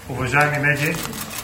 Уважаеми медии,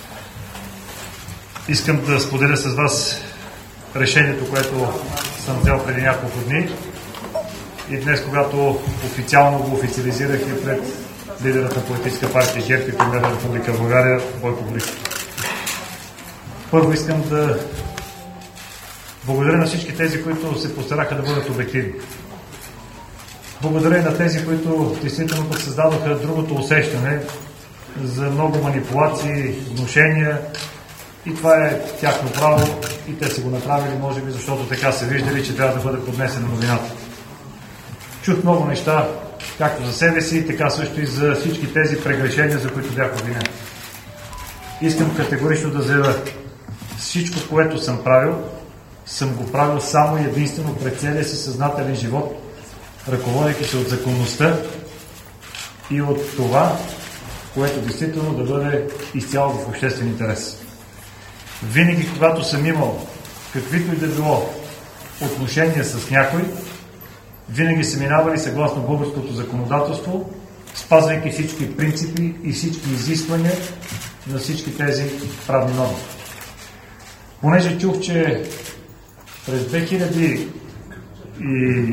искам да споделя с вас решението, което съм взел преди няколко дни и днес, когато официално го официализирах и пред лидерът на политическа партия ГЕРБ и премиер на Република България Бойко Борисов. Първо искам да благодаря на всички тези, които се постараха да бъдат обективни. Благодаря и на тези, които действително създадоха другото усещане за много манипулации, внушения, и това е тяхно право и те са го направили, може би, защото така са виждали, че трябва да бъде поднесена новината. Чух много неща, както за себе си, така също и за всички тези прегрешения, за които бях обвинен. Искам категорично да заявя, всичко, което съм правил, съм го правил само и единствено пред целия си съзнателен живот, ръководейки се от законността и от това, което действително да бъде изцяло в обществен интерес. Винаги, когато съм имал каквито и да било отношения с някой, винаги са минавали съгласно българското законодателство, спазвайки всички принципи и всички изисквания на всички тези правни норми. Понеже чух, че през 2000 и...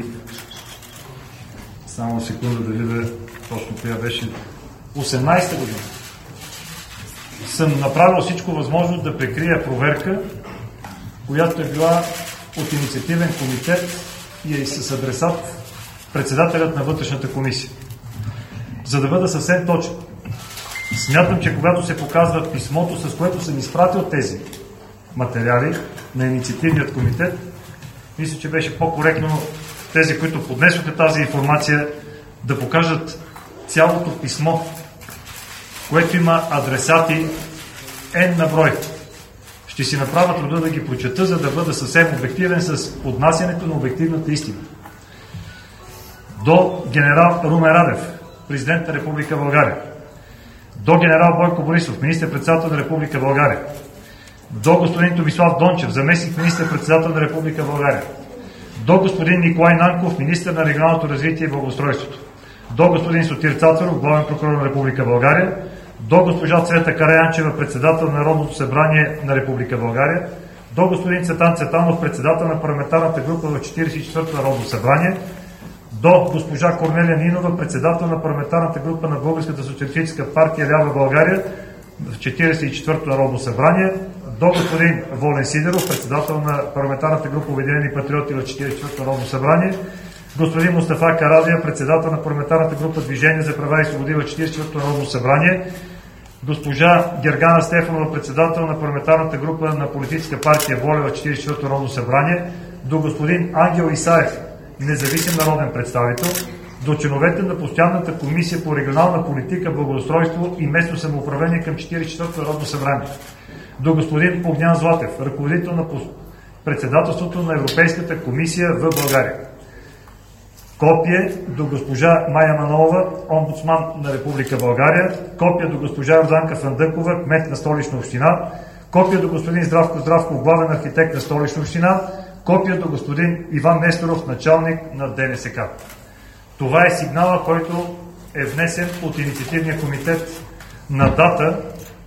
Само секунда да видя точно коя беше 18-та година. Съм направил всичко възможно да прикрия проверка, която е била от инициативен комитет и е с адресат председателят на вътрешната комисия. За да бъда съвсем точен, смятам, че когато се показва писмото, с което съм изпратил тези материали на инициативният комитет, мисля, че беше по-коректно тези, които поднесоха тази информация, да покажат цялото писмо, което има адресати N на брой. Ще си направя труда да ги прочета, за да бъда съвсем обективен с поднасянето на обективната истина. До генерал Румен Радев, президент на Република България. До генерал Бойко Борисов, министър-председател на Република България. До господин Томислав Дончев, заместник министър-председател на Република България. До господин Николай Нанков, министър на регионалното развитие и благоустройството. До господин Сотир Цацаров, главен прокурор на Република България. До госпожа Цвета Караянчева, председател на Народното събрание на Република България. До господин Цветан Цветанов, председател на парламентарната група в 44-то Народно събрание. До госпожа Корнелия Нинова, председател на парламентарната група на Българската социалистическа партия Лява България в 44-то Народно събрание. До господин Волен Сидеров, председател на парламентарната група Обединени патриоти в 44-то Народно събрание. Господин Мустафа Карадия, председател на парламентарната група Движение за права и свободи в 44-то Народно събрание. Госпожа Гергана Стефанова, председател на парламентарната група на политическа партия Воля в 44-то Народно събрание. До господин Ангел Исаев, независим народен представител. До членовете на постоянната комисия по регионална политика, благоустройство и местно самоуправление към 44-то Народно събрание. До господин Огнян Златев, ръководител на председателството на Европейската комисия в България. Копие до госпожа Майя Манолова, омбудсман на Република България. Копия до госпожа Йорданка Фандъкова, кмет на Столична община. Копия до господин Здравко Здравко, главен архитект на Столична община. Копия до господин Иван Несторов, началник на ДНСК. Това е сигнала, който е внесен от инициативния комитет на дата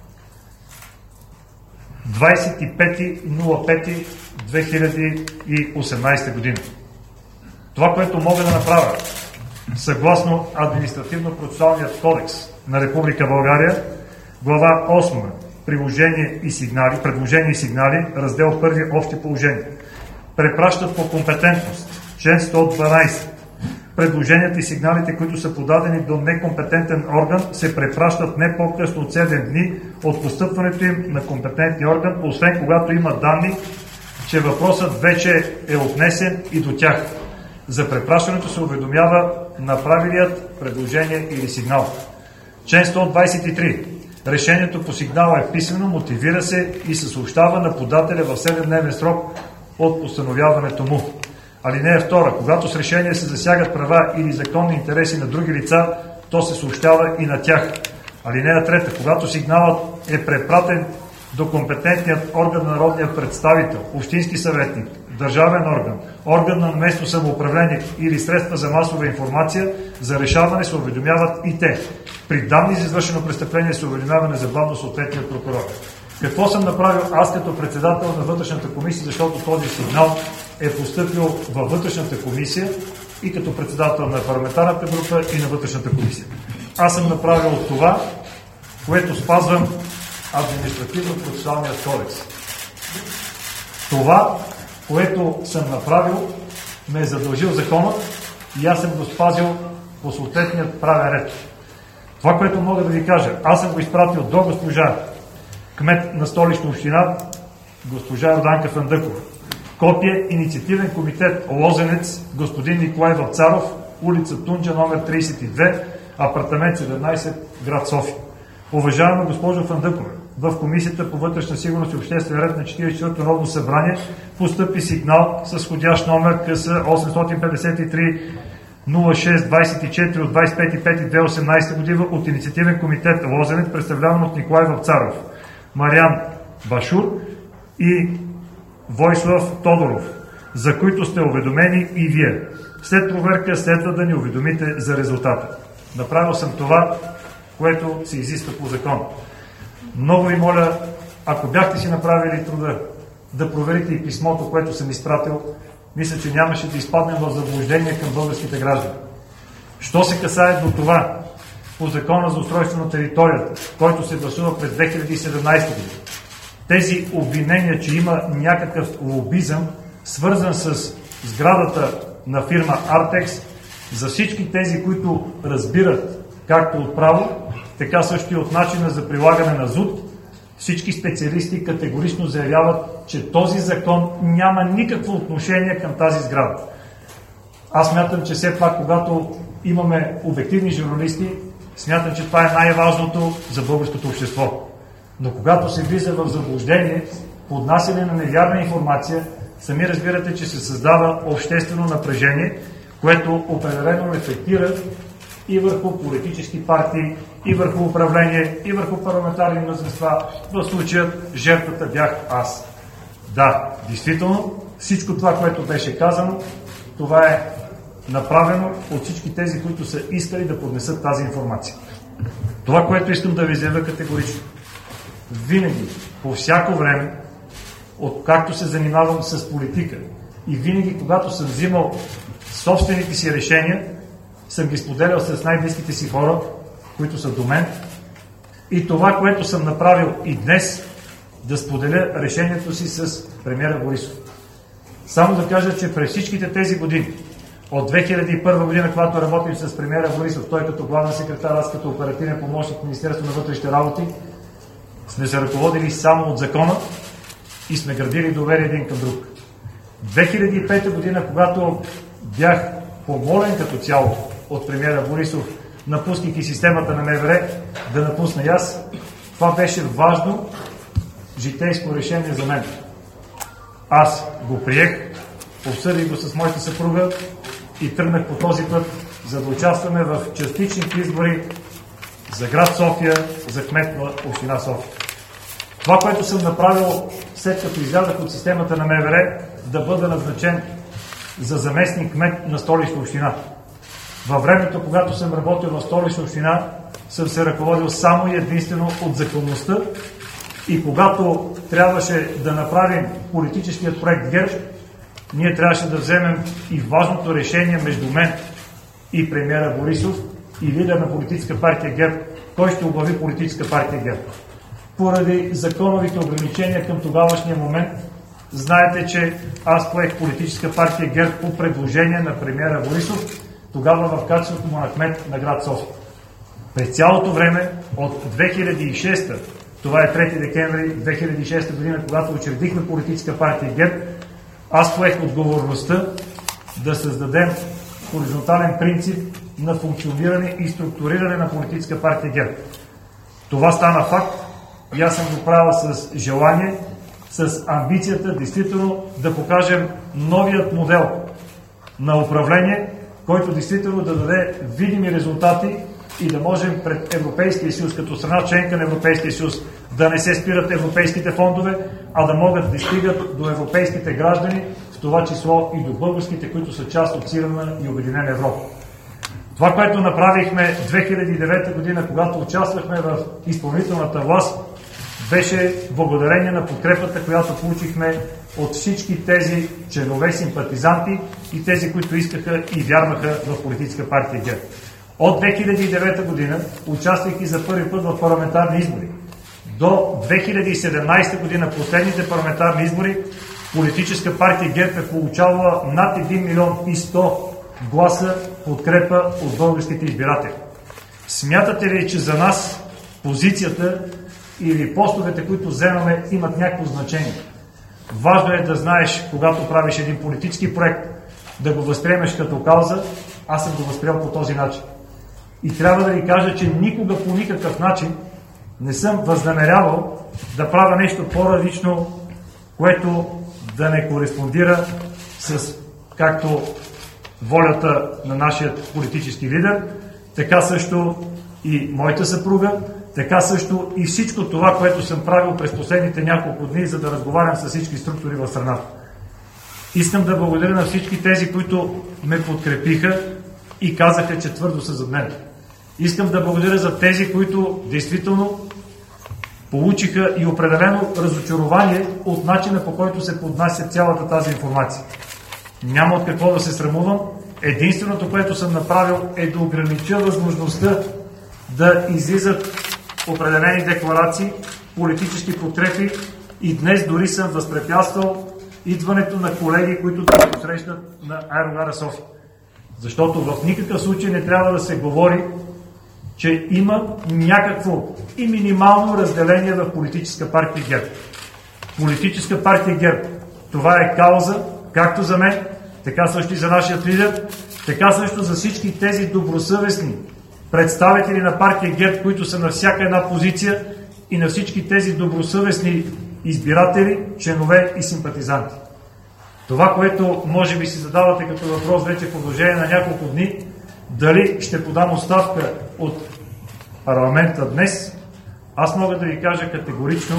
25.05.2018 година. Това, което мога да направя, съгласно Административно-процесуалният кодекс на Република България, глава 8, предложения и сигнали, раздел 1, общи положения, препращат по компетентност, член 112. Предложенията и сигналите, които са подадени до некомпетентен орган, се препращат не по-късно от 7 дни от постъпването им на компетентния орган, освен когато има данни, че въпросът вече е отнесен и до тях. За препращането се уведомява направилият предложение или сигнал. Член 123. Решението по сигнала е писмено, мотивира се и се съобщава на подателя в 7-дневен срок от постановяването му. Алинея 2. Когато с решение се засягат права или законни интереси на други лица, то се съобщава и на тях. Алинея 3. Когато сигналът е препратен до компетентният орган на народния представител, общински съветник, държавен орган на местно самоуправление или средства за масова информация, за решаване се уведомяват и те. При данни за извършено престъпление се уведомява незабавно съответният прокурор. Какво съм направил аз като председател на вътрешната комисия, защото този сигнал е постъпил във вътрешната комисия и като председател на парламентарната група и на вътрешната комисия. Аз съм направил това, което спазвам административно-процесуалният кодекс. Това, което съм направил, ме е задължил законът и аз съм го спазил по съответният правен ред. Това, което мога да ви кажа, аз съм го изпратил до госпожа кмет на Столична община, госпожа Йорданка Фандъкова. Копие инициативен комитет Лозенец, господин Николай Вапцаров, улица Тунджа, номер 32, апартамент 17, град София. Уважаема госпожо Фандъкова, в Комисията по вътрешна сигурност и обществен ред на 44-то Народно събрание постъпи сигнал с входящ номер КС 853 0624 от 25.5.2018 година от инициативен комитет Лозенец, представляван от Николай Вапцаров, Мариан Башур и Войслав Тодоров, за които сте уведомени и вие. След проверка следва да ни уведомите за резултата. Направил съм това, което се изисква по закон. Много ви моля, ако бяхте си направили труда да проверите и писмото, което съм изпратил, мисля, че нямаше да изпаднем в заблуждение към българските граждани. Що се касае до това, по закона за устройство на територията, който се гласува през 2017 година, тези обвинения, че има някакъв лобизъм, свързан с сградата на фирма Артекс, за всички тези, които разбират както от право, така също и от начина за прилагане на ЗУТ, всички специалисти категорично заявяват, че този закон няма никакво отношение към тази сграда. Аз смятам, че все пак, когато имаме обективни журналисти, смятам, че това е най-важното за българското общество. Но когато се влиза в заблуждение, поднасяне на невярна информация, сами разбирате, че се създава обществено напрежение, което определено рефлектира и върху политически партии, и върху управление, и върху парламентарни мнозинства. В случая жертвата бях аз. Да, действително, всичко това, което беше казано, това е направено от всички тези, които са искали да поднесат тази информация. Това, което искам да ви заявя категорично. Винаги, по всяко време, откакто се занимавам с политика и винаги, когато съм взимал собствените си решения, съм ги споделял с най-близките си хора, които са до мен. И това, което съм направил и днес, да споделя решението си с премиера Борисов. Само да кажа, че през всичките тези години, от 2001 година, когато работим с премиера Борисов, той като главен секретар, аз като оперативен помощник в Министерството на вътрешните работи, сме се ръководили само от закона и сме градили доверие един към друг. 2005 година, когато бях помолен като цяло от премиера Борисов, напускайки системата на МВР, да напусна и аз, това беше важно житейско решение за мен. Аз го приех, обсъдих го с моята съпруга и тръгнах по този път, за да участваме в частичните избори за град София, за кмет на община София. Това, което съм направил след като излязах от системата на МВР, да бъда назначен за заместник кмет на Столична община. Във времето, когато съм работил в Столична община, съм се ръководил само и единствено от законността и когато трябваше да направим политическият проект ГЕРБ, ние трябваше да вземем и важното решение между мен и премиера Борисов и лидер на политическа партия ГЕРБ, кой ще оглави политическа партия ГЕРБ. Поради законовите ограничения към тогавашния момент, знаете, че аз поех политическа партия ГЕРБ по предложение на премиера Борисов, тогава в качеството му на кмет на град София. През цялото време от 2006, това е 3 декември 2006 година, когато учредихме политическа партия ГЕРБ, аз поех отговорността да създадем хоризонтален принцип на функциониране и структуриране на политическа партия ГЕРБ. Това стана факт и аз съм го правил с желание, с амбицията действително да покажем новият модел на управление, който действително да даде видими резултати и да можем пред Европейския съюз, като страна членка на Европейския съюз, да не се спират европейските фондове, а да могат да стигат до европейските граждани, в това число и до българските, които са част от силна и обединена Европа. Това, което направихме 2009 година, когато участвахме в изпълнителната власт, беше благодарение на подкрепата, която получихме от всички тези членове, симпатизанти и тези, които искаха и вярваха в политическа партия ГЕРБ. От 2009 година, участвайки за първи път в парламентарни избори, до 2017 година, последните парламентарни избори, политическа партия ГЕРБ е получавала над 1 милион и 100 гласа подкрепа от българските избиратели. Смятате ли, че за нас позицията или постовете, които вземаме, имат някакво значение? Важно е да знаеш, когато правиш един политически проект, да го възприемеш като кауза. Аз съм го възприел по този начин. И трябва да ви кажа, че никога по никакъв начин не съм възнамерявал да правя нещо по-различно, което да не кореспондира с както волята на нашия политически лидер, така също и моята съпруга, така също и всичко това, което съм правил през последните няколко дни, за да разговарям с всички структури в страната. Искам да благодаря на всички тези, които ме подкрепиха и казаха, че твърдо са зад мен. Искам да благодаря за тези, които действително получиха и определено разочарование от начина, по който се поднася цялата тази информация. Няма от какво да се срамувам. Единственото, което съм направил, е да огранича възможността да излизат определени декларации, политически подкрепи и днес дори съм възпрепятствал идването на колеги, които да се посрещат на аерогара София. Защото в никакъв случай не трябва да се говори, че има някакво и минимално разделение в политическа партия ГЕРБ. Политическа партия ГЕРБ, това е кауза, както за мен, така също и за нашия лидер, така също за всички тези добросъвестни представители на партия ГЕРБ, които са на всяка една позиция, и на всички тези добросъвестни избиратели, членове и симпатизанти. Това, което може би си задавате като въпрос вече в продължение на няколко дни, дали ще подам оставка от парламента днес, аз мога да ви кажа категорично,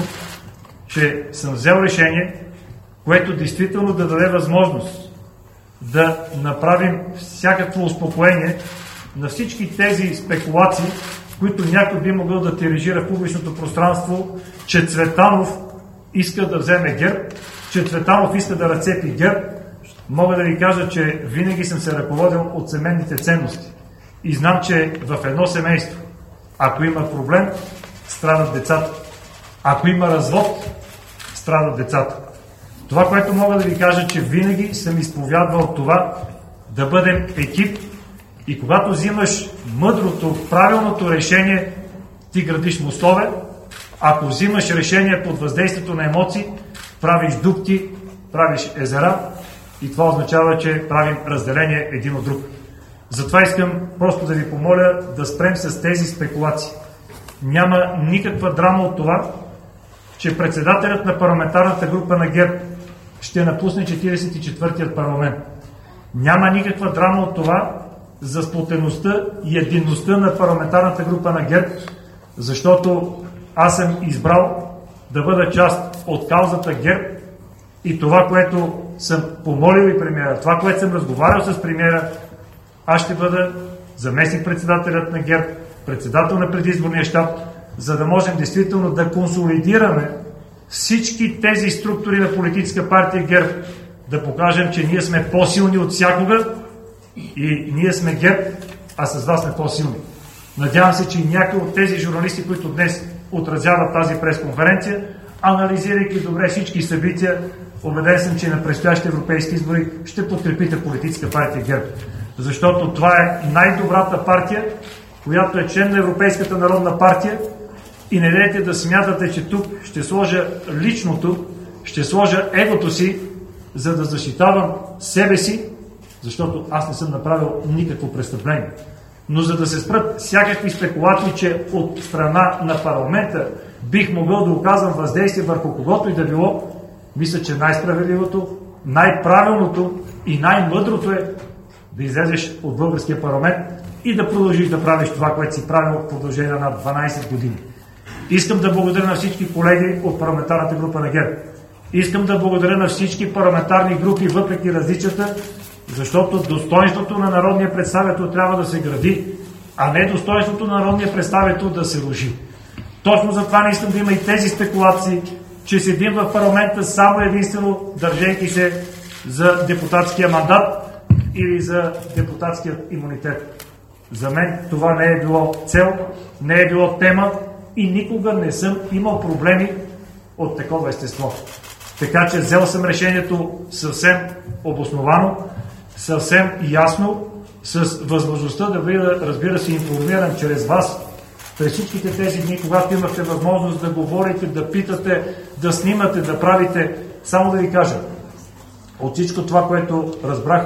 че съм взел решение, което действително да даде възможност да направим всякакво успокоение на всички тези спекулации, които някой би могъл да тиражира в публичното пространство, че Цветанов иска да вземе ГЕРБ, че Цветанов иска да разцепи ГЕРБ. Мога да ви кажа, че винаги съм се ръководил от семейните ценности. И знам, че в едно семейство, ако има проблем, страдат децата. Ако има развод, страдат децата. Това, което мога да ви кажа, че винаги съм изповядвал това да бъдем екип и когато взимаш мъдрото, правилното решение, ти градиш мостове. Ако взимаш решение под въздействието на емоции, правиш дупки, правиш езера и това означава, че правим разделение един от друг. Затова искам просто да ви помоля да спрем с тези спекулации. Няма никаква драма от това, че председателят на парламентарната група на ГЕРБ ще напусне 44-тият парламент. Няма никаква драма от това за сплотеността и единността на парламентарната група на ГЕРБ, защото аз съм избрал да бъда част от каузата ГЕРБ и това, което съм помолил и премиера, това, което съм разговарял с премиера, аз ще бъда заместник-председателят на ГЕРБ, председател на предизборния щаб, за да можем действително да консолидираме всички тези структури на политическа партия ГЕРБ, да покажем, че ние сме по-силни от всякога и ние сме ГЕРБ, а с вас сме по-силни. Надявам се, че някои от тези журналисти, които днес отразяват тази пресконференция, анализирайки добре всички събития, убеден съм, че на предстоящите европейски избори ще подкрепите политическа партия ГЕРБ. Защото това е най-добрата партия, която е член на Европейската народна партия и не дайте да смятате, че тук ще сложа личното, ще сложа егото си, за да защитавам себе си, защото аз не съм направил никакво престъпление. Но за да се спрат всякакви спекулации, че от страна на парламента бих могъл да оказвам въздействие върху когото и да било, мисля, че най-справедливото, най-правилното и най-мъдрото е да излезеш от българския парламент и да продължиш да правиш това, което си правил в продължение на 12 години. Искам да благодаря на всички колеги от парламентарната група на ГЕРБ. Искам да благодаря на всички парламентарни групи, въпреки различията, Защото достоинството на народния представител трябва да се гради, а не достоинството на народния представител да се руши. Точно затова не искам да има и тези спекулации, че седим в парламента само единствено държейки се за депутатския мандат или за депутатския имунитет. За мен това не е било цел, не е било тема и никога не съм имал проблеми от такова естество. Така че взел съм решението съвсем обосновано, съвсем ясно, с възможността да бъда, разбира се, информиран чрез вас през всичките тези дни, когато имахте възможност да говорите, да питате, да снимате, да правите. Само да ви кажа, от всичко това, което разбрах,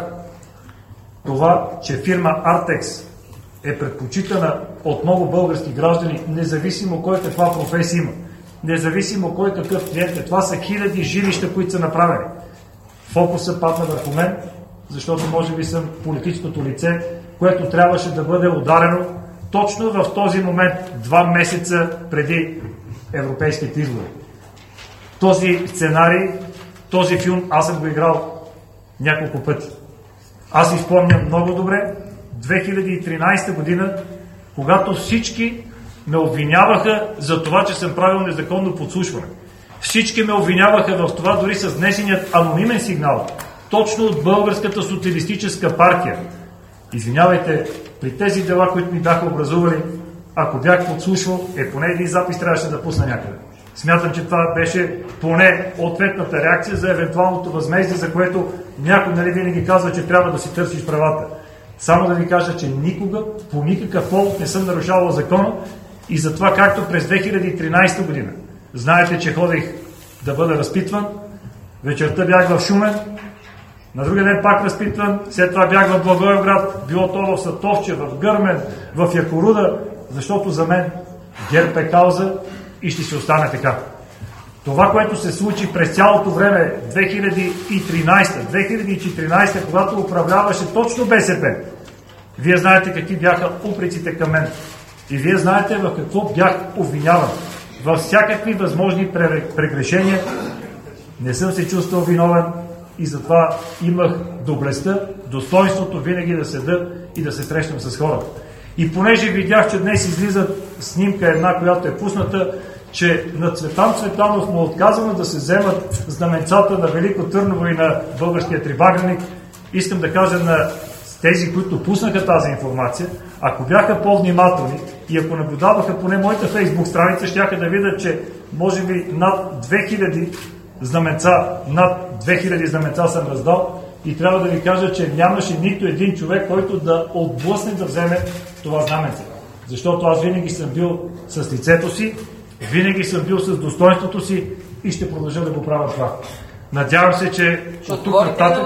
това, че фирма Артекс е предпочитана от много български граждани, независимо кой каква професия има, независимо кой какъв клиент е. Това са хиляди жилища, които са направени. Фокусът падна върху мен, защото може би съм политическото лице, което трябваше да бъде ударено точно в този момент, 2 месеца преди европейските избори. Този сценарий, този филм, аз съм го играл няколко пъти. Аз си спомням много добре 2013 година, когато всички ме обвиняваха за това, че съм правил незаконно подслушване. Всички ме обвиняваха в това, дори с внесеният анонимен сигнал, точно от Българската социалистическа партия. Извинявайте, при тези дела, които ми бяха образували, ако бях подслушвал, поне един запис трябваше да пусна някъде. Смятам, че това беше поне ответната реакция за евентуалното възмездие, за което някой винаги казва, че трябва да си търсиш правата. Само да ви кажа, че никога, по никакъв повод не съм нарушавал закона и затова, както през 2013 година, знаете, че ходих да бъда разпитван, вечерта бях в Шумен, на другия ден пак разпитван, след това бях в Благоевград, било то в Сатовче, в Гърмен, в Якоруда, защото за мен ГЕРБ е кауза и ще се остане така. Това, което се случи през цялото време, 2013-2014, когато управляваше точно БСП, вие знаете какви бяха упреците към мен. И вие знаете в какво бях обвиняван. Във всякакви възможни прегрешения не съм се чувствал виновен и затова имах доблестта, достоинството винаги да седа и да се срещам с хората. И понеже видях, че днес излиза снимка една, която е пусната, че на Цветан Цветанов му отказано да се вземат знаменцата на Велико Търново и на българския трибагреник, искам да кажа на тези, които пуснаха тази информация, ако бяха по-внимателни и ако наблюдаваха поне моята фейсбук страница, щяха да видят, че може би над 2000 знаменца съм раздал и трябва да ви кажа, че нямаше нито един човек, който да отблъсне да вземе това знаменце. Защото аз винаги съм бил с лицето си, винаги съм бил с достоинството си и ще продължа да го правя това. Надявам се, че от тук нататък...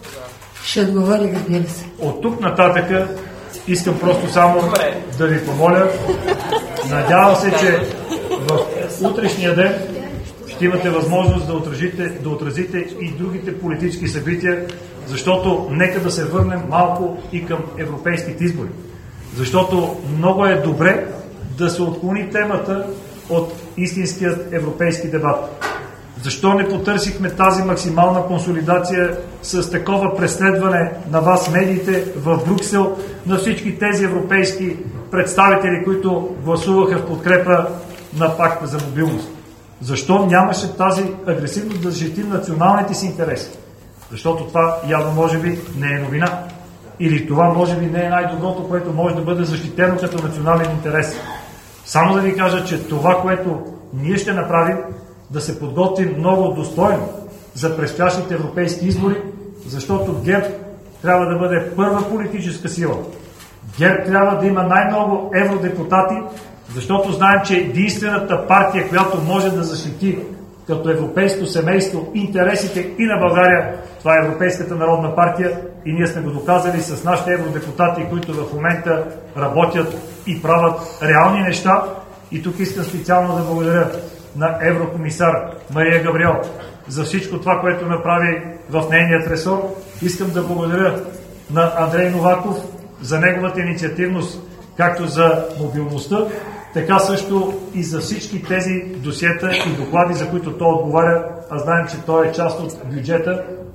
Ще отговори, разбира се. От тук нататък искам просто само да ви помоля. Надявам се, че в утрешния ден ще имате възможност да отразите и другите политически събития, защото нека да се върнем малко и към европейските избори. Защото много е добре да се отклони темата от истинският европейски дебат. Защо не потърсихме тази максимална консолидация с такова преследване на вас, медиите, в Брюксел, на всички тези европейски представители, които гласуваха в подкрепа на пакта за мобилност? Защо нямаше тази агресивност да защитим националните си интереси? Защото това явно може би не е новина. Или това може би не е най-доброто, което може да бъде защитено като национален интерес. Само да ви кажа, че това, което ние ще направим, да се подготвим много достойно за предстоящите европейски избори, защото ГЕРБ трябва да бъде първа политическа сила. ГЕРБ трябва да има най-много евродепутати, защото знаем, че единствената партия, която може да защити като европейско семейство интересите и на България, това е Европейската народна партия и ние сме го доказали с нашите евродепутати, които в момента работят и правят реални неща. И тук искам специално да благодаря на еврокомисар Мария Габриел за всичко това, което направи в нейният ресор. Искам да благодаря на Андрей Новаков за неговата инициативност, както за мобилността, така също и за всички тези досиета и доклади, за които той отговаря. А знаем, че той е част от бюджета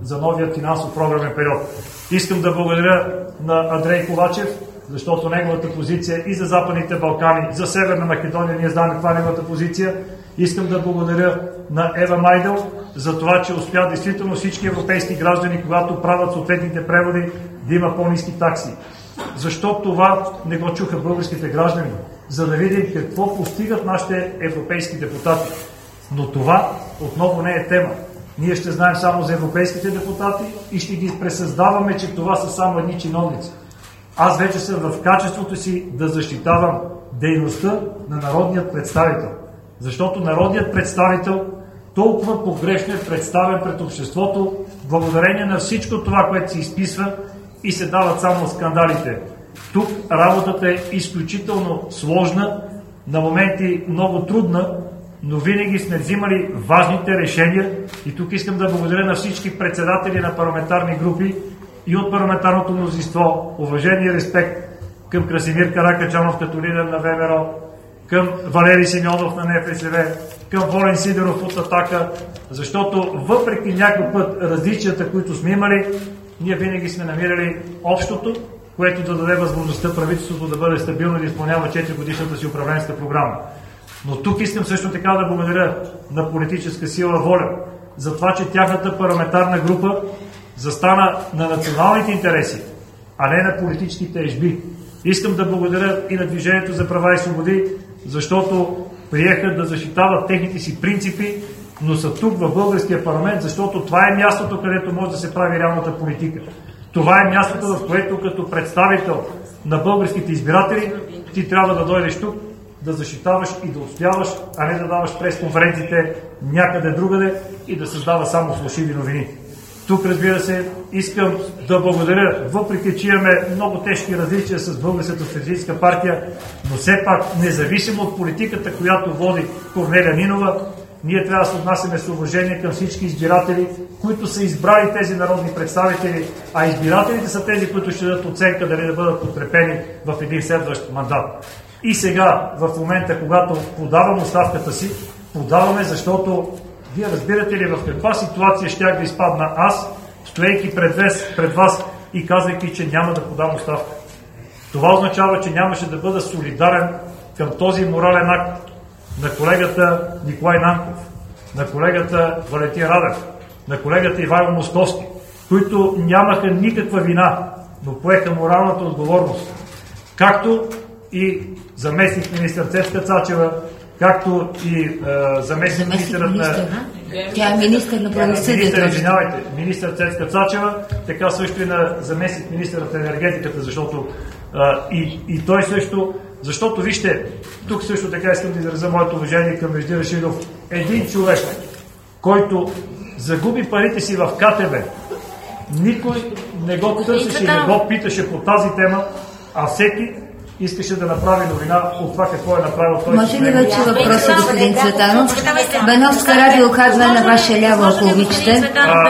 за новия финансов програмен период. Искам да благодаря на Андрей Ковачев, защото неговата позиция и за Западните Балкани, за Северна Македония, ние знаем каква е неговата позиция. Искам да благодаря на Ева Майдел за това, че успя действително всички европейски граждани, когато правят съответните преводи, да има по-ниски такси. Защо това не го чуха българските граждани? За да видим какво постигат нашите европейски депутати. Но това отново не е тема. Ние ще знаем само за европейските депутати и ще ги пресъздаваме, че това са само едни чиновници. Аз вече съм в качеството си да защитавам дейността на народният представител. Защото народният представител толкова погрешно е представен пред обществото, благодарение на всичко това, което се изписва и се дават само скандалите. Тук работата е изключително сложна, на моменти много трудна, но винаги сме взимали важните решения и тук искам да благодаря на всички председатели на парламентарни групи и от парламентарното мнозинство. Уважение и респект към Красимир Каракачанов като лидер на ВМРО, към Валери Симеонов на НФСВ, към Волен Сидеров от Атака, защото въпреки някой път различията, които сме имали, ние винаги сме намирали общото, което да даде възможността правителството да бъде стабилно и да изпълнява 4-годишната си управленска програма. Но тук искам също така да благодаря на политическа сила ВОЛЯ за това, че тяхната парламентарна група застана на националните интереси, а не на политическите ежби. Искам да благодаря и на Движението за права и свободи, защото приеха да защитават техните си принципи, но са тук в българския парламент, защото това е мястото, където може да се прави реалната политика. Това е мястото, в което като представител на българските избиратели ти трябва да дойдеш тук, да защитаваш и да отстояваш, а не да даваш пресконференциите някъде другаде и да създава само фалшиви новини. Тук, разбира се, искам да благодаря, въпреки че имаме много тежки различия с Българската социалистическа партия, но все пак, независимо от политиката, която води Корнелия Нинова, ние трябва да се отнасяме с уважение към всички избиратели, които са избрали тези народни представители, а избирателите са тези, които ще дадат оценка дали да бъдат подкрепени в един следващ мандат. И сега, в момента, когато подавам оставката си, подаваме, защото вие разбирате ли в каква ситуация щях да изпадна аз, стоейки пред вас и казвайки, че няма да подам оставка. Това означава, че нямаше да бъда солидарен към този морален акт на колегата Николай Нанков, на колегата Валентин Радев, на колегата Ивайло Московски, които нямаха никаква вина, но поеха моралната отговорност. Както и заместник министър Цецка Цачева, както и заместник министърът на... Тя е министър на правосъдието. Министър Цецка Цачева, така също и на заместник министърът на енергетиката, защото и той също, защото вижте, тук също така искам да изразя моето уважение към Вежди Рашидов. Един човек, който загуби парите си в КТБ, никой не го търсеше и не го питаше по тази тема, а всеки искаше да направи новина от това какво е направил той. Може ли вече въпроса, господин Цветанов? Беновска радио казва на ваше ляво, ако обичате.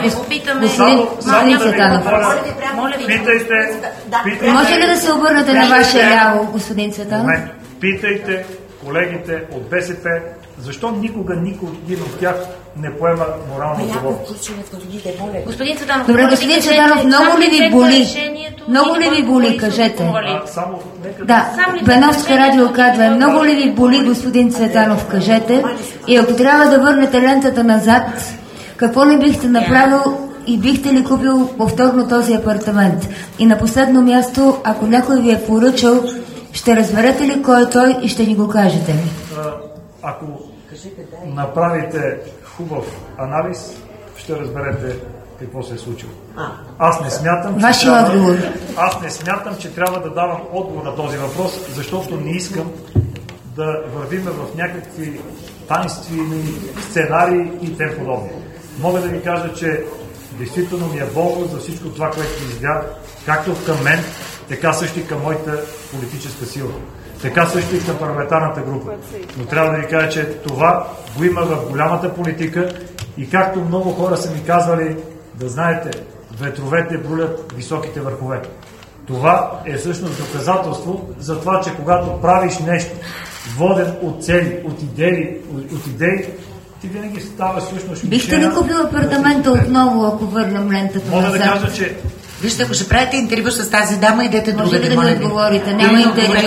Господин Цветанов. Питайте. Може ли да се обърнете на ваше ляво, господин Цветанов? Питайте колегите от БСП, защо никога никой от тях не поема морална отговорност. Господин Цветанов, добре, господин Цветанов, много ли ви боли? Много ли ви боли, кажете? Да, Беновска радио казва, много ли ви боли, господин Цветанов, кажете? И ако трябва да върнете лентата назад, какво не бихте направил и бихте ли купил повторно този апартамент? И на последно място, ако някой ви е поръчал, ще разберете ли кой е той и ще ни го кажете? Ако направите хубав анализ, ще разберете какво се е случило. Аз не смятам, че трябва да давам отговор на този въпрос, защото не искам да вървиме в някакви таинствени сценарии и тем подобни. Мога да ви кажа, че действително ми е болно за всичко това, което ми изгледа, както към мен, така също и към моята политическа сила. Така също и към парламентарната група. Но трябва да ви кажа, че това го има в голямата политика и както много хора са ми казвали, да знаете, ветровете брулят високите върхове. Това е всъщност доказателство за това, че когато правиш нещо, воден от цели, от идеи, ти винаги става всъщност... Бихте ли купил апартамента отново, ако върнем лентата назад? Мога да кажа, че... Вижте, ако ще правите интервю с тази дама, идете друга. Може да ми отговорите, няма интервю.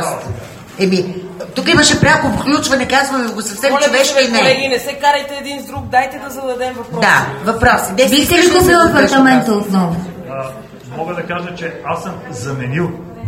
Тук имаше пряко включване, казваме го съвсем човешко и не. Колеги, не се карайте един с друг, дайте да зададем въпроси. Да, въпроси. Бихте ли купил апартамента отново? Мога да кажа, че аз съм заменил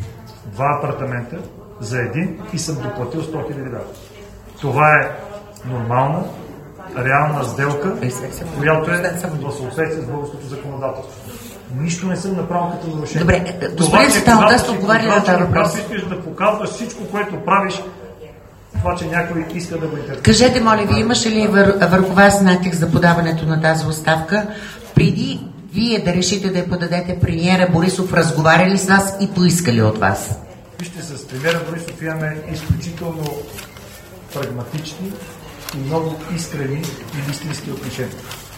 2 апартамента за един и съм доплатил 100 000 лева. Това е нормална, реална сделка, която е в съответствие с българското законодателство. Нищо не съм направил като нарушение. Добре, господин Цветанов, да сте отговаряли на този въпрос. Когато искаш да показваш всичко, което правиш, това, че някой иска да го интерпретира. Кажете, моля ви, имаше ли върху вас натиск за подаването на тази оставка? Преди вие да решите да я подадете, премиера Борисов разговаря ли с вас и поискали от вас? Вижте, с премиера Борисов имаме изключително прагматични и много искрени и истински отношения.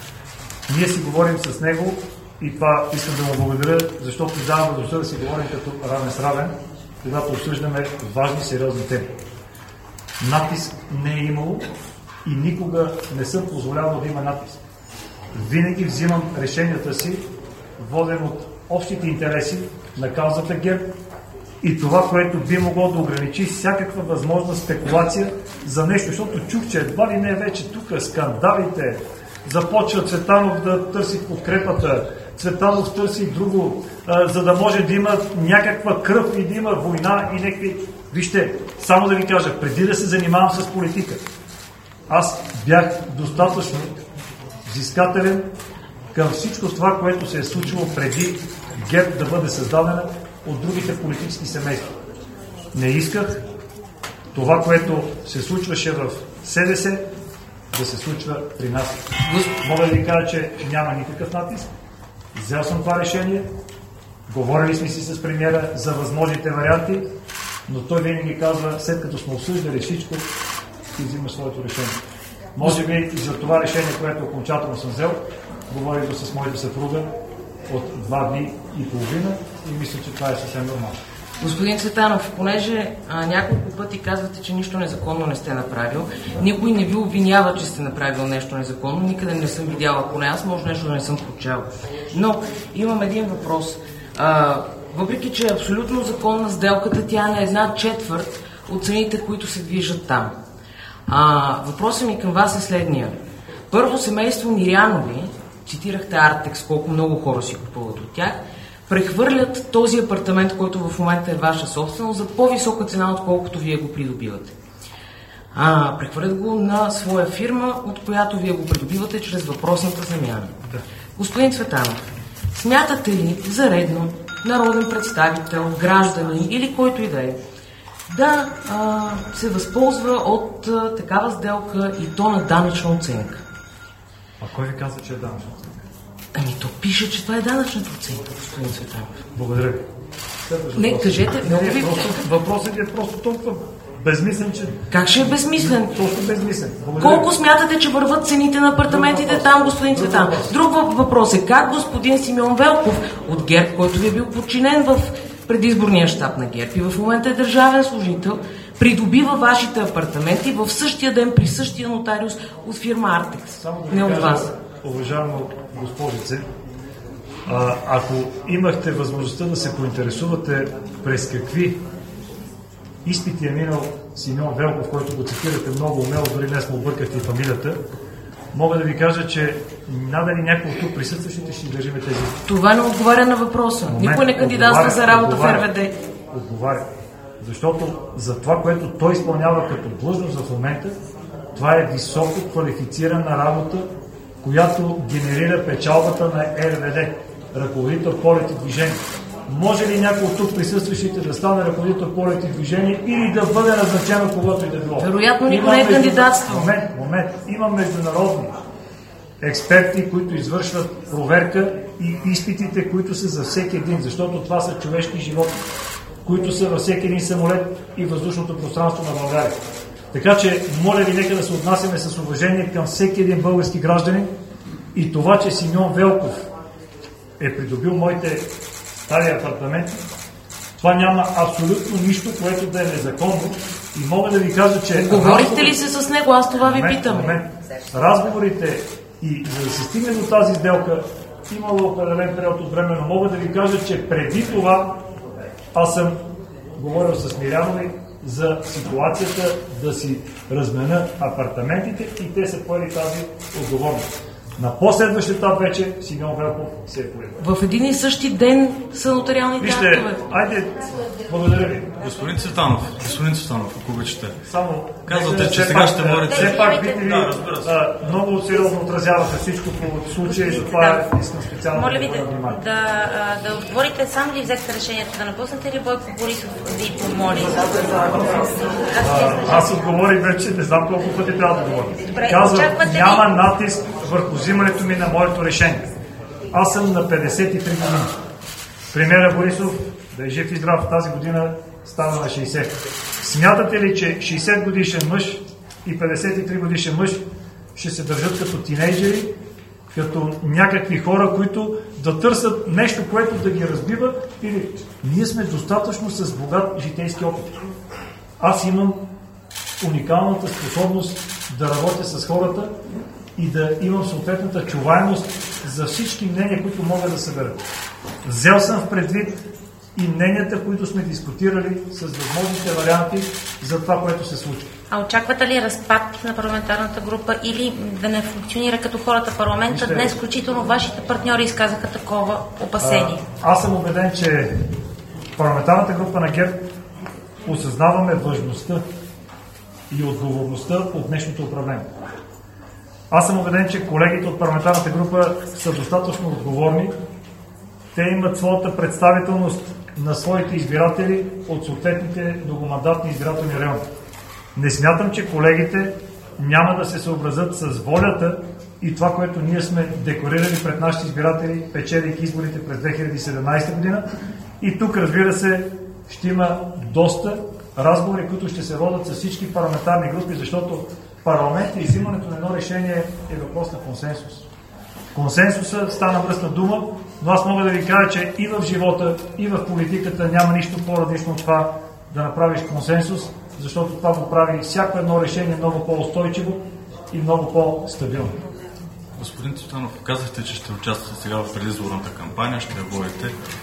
Ние си говорим с него и това искам да му благодаря, защото дава възможността да си говорим като равен с равен, когато обсъждаме важни, сериозни теми. Натиск не е имало и никога не съм позволявал да има натиск. Винаги взимам решенията си, воден от общите интереси на каузата ГЕРБ и това, което би могло да ограничи всякаква възможна спекулация за нещо, защото чух, че едва ли не вече тук скандалите, започва Цветанов да търси подкрепата, Цветанов търси друго, за да може да има някаква кръв и да има война и някакви... Вижте, само да ви кажа, преди да се занимавам с политика, аз бях достатъчно взискателен към всичко това, което се е случило преди ГЕРБ да бъде създадена от другите политически семейства. Не исках това, което се случваше в СДС, да се случва при нас. Мога да ви кажа, че няма никакъв натиск. Взел съм това решение, говорили сме си с премиера за възможните варианти, но той винаги казва, след като сме обсъждали всичко, ти взимаш своето решение. Може би и за това решение, което окончателно съм взел, говорих го с моята съпруга от 2 дни и половина и мисля, че това е съвсем нормално. Господин Цветанов, понеже няколко пъти казвате, че нищо незаконно не сте направил, никой не ви обвинява, че сте направил нещо незаконно, никъде не съм видяла, поне аз може нещо да не съм прочела. Но имам един въпрос. Въпреки, че е абсолютно законна сделката, тя е на 1/4 от цените, които се движат там. Въпросът ми към вас е следния. Първо, семейство Мирянови, цитирахте Артекс, колко много хора си купуват от тях, прехвърлят този апартамент, който в момента е ваша собственост, за по-висока цена, отколкото вие го придобивате. Прехвърлят го на своя фирма, от която вие го придобивате чрез въпросната замяна. Да. Господин Цветанов, смятате ли за редно народен представител, гражданин или който и да е, да се възползва от такава сделка и то на данъчна оценка? А кой ви казва, че е данъчна оценка? Ами то пише, че това е данъчната оценка, господин Цветанов. Благодаря ви. Не, кажете, много ви... Въпросът е просто толкова безмислен, че... Как ще е безмислен? Толкова безмислен. Колко смятате, че върват цените на апартаментите там, господин Цветанов? Друг въпрос е как господин Симеон Велков от ГЕРБ, който ви е бил подчинен в предизборния щаб на ГЕРБ и в момента е държавен служител, придобива вашите апартаменти в същия ден при същия нотариус от фирма Артекс. Не от вас. Уважаема госпожице, ако имахте възможността да се поинтересувате през какви изпити е минал Симеон Велков, който го цитирате много умело, дори днес му объркахте и фамилията, мога да ви кажа, че надали някой от тук присъстващите ще държиме тези. Това не отговаря на въпроса. Никой не кандидатства за работа в РВД. Отговаря. Защото за това, което той изпълнява като длъжност в момента, това е високо квалифицирана работа, която генерира печалбата на РВД, ръководител полет и движение. Може ли някой от тук присъстващите да стане ръководител полет и движение или да бъде назначено когото и да било? Вероятно никой не е кандидатство. Момент. Има международни експерти, които извършват проверка и изпитите, които са за всеки един, защото това са човешки животи, които са във всеки един самолет и въздушното пространство на България. Така че, моля ви, нека да се отнасяме с уважение към всеки един български гражданин и това, че Симеон Велков е придобил моите стари апартаменти, това няма абсолютно нищо, което да е незаконно И мога да ви кажа, че... Говорихте ли се с него? Аз това ви питам. Разговорите и за да се стигне до тази сделка, имало определен период от време, но мога да ви кажа, че преди това аз съм говорил с Мирянови за ситуацията да си разменя апартаментите и те са поели тази отговорност. На последващ етап вече Симеон Велков се е появил. В един и същи ден са нотариалните актове. Айде, благодаря ви. Господин Цветанов, ако обичате. Само казвате, че сега ще борите. Все пак бите ви много сериозно отразявате всичко по случая и затова искам специално моля ви да отговорите, сам ли взехте решението да напуснете или Бойко Борисов ви помоли? Аз отговорих вече, не знам колко пъти трябва да говоря. Казвам, няма натиск върху взимането ми на моето решение. Аз съм на 53 години. Премиера Борисов, да е жив и здрав, тази година става на 60. Смятате ли, че 60 годишен мъж и 53 годишен мъж ще се държат като тинейджери, като някакви хора, които да търсят нещо, което да ги разбива? Или ние сме достатъчно с богат житейски опит. Аз имам уникалната способност да работя с хората и да имам съответната чуваемост за всички мнения, които могат да съберат. Взел съм в предвид и мненията, които сме дискутирали с възможните варианти за това, което се случи. А очаквате ли разпад на парламентарната група или да не функционира като хората в парламента? Днес, включително вашите партньори изказаха такова опасение. Аз съм убеден, че парламентарната група на ГЕРБ осъзнаваме важността и отговорността от днешното управление. Аз съм убеден, че колегите от парламентарната група са достатъчно отговорни. Те имат своята представителност на своите избиратели от съответните многомандатни избирателни райони. Не смятам, че колегите няма да се съобразят с волята и това, което ние сме декларирали пред нашите избиратели, печелейки изборите през 2017 година. И тук, разбира се, ще има доста разговори, които ще се водят с всички парламентарни групи, защото парламент и взимането на едно решение е въпрос на консенсус. Консенсуса стана мръсна дума, но аз мога да ви кажа, че и в живота, и в политиката няма нищо по-различно от това да направиш консенсус, защото това го прави всяко едно решение много по-устойчиво и много по-стабилно. Господин Цветанов, казахте, че ще участвате сега в предизборната кампания, ще я водите.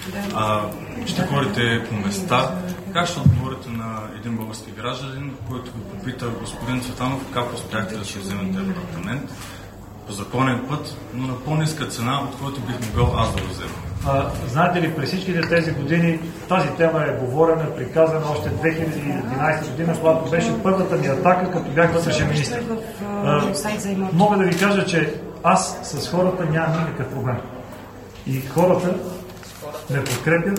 Ще ходите по места. Как ще отговорите на един български гражданин, който ви попита: господин Цветанов, как успяхте да се вземете апартамент по законен път, но на по-ниска цена, от който бих могъл аз да го взема? Знаете ли, през всичките тези години тази тема е говорена, приказана още 2011 година, когато беше първата ми атака, като бях вътрешен министър. Мога да ви кажа, че аз с хората нямам никакъв проблем. И хората ме подкрепят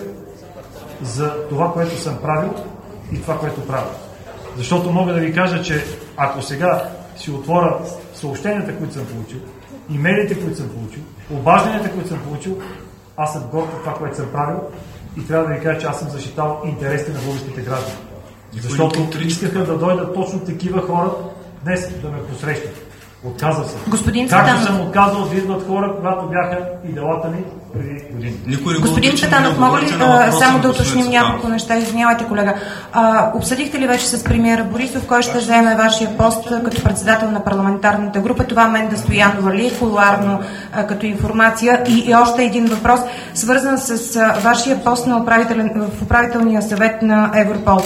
за това, което съм правил и това, което правя. Защото мога да ви кажа, че ако сега си отворя съобщенията, които съм получил, имейлите, които съм получил, обажданията, които съм получил, аз съм горд от това, което съм правил и трябва да ви кажа, че аз съм защитавал интересите на българските граждани. Защото искаха да дойдат точно такива хора днес да ме посрещат. Отказал съм. Както съм отказал да идват хора, когато бяха и делата ми преди години. Господин Цветанов, мога ли само да уточним няколко неща? Извинявайте, колега. Обсъдихте ли вече с премиера Борисов, кой ще заеме вашия пост като председател на парламентарната група? Това Менда Стоянова ли е кулуарно като информация? И още един въпрос, свързан с вашия пост в управителния съвет на Европол.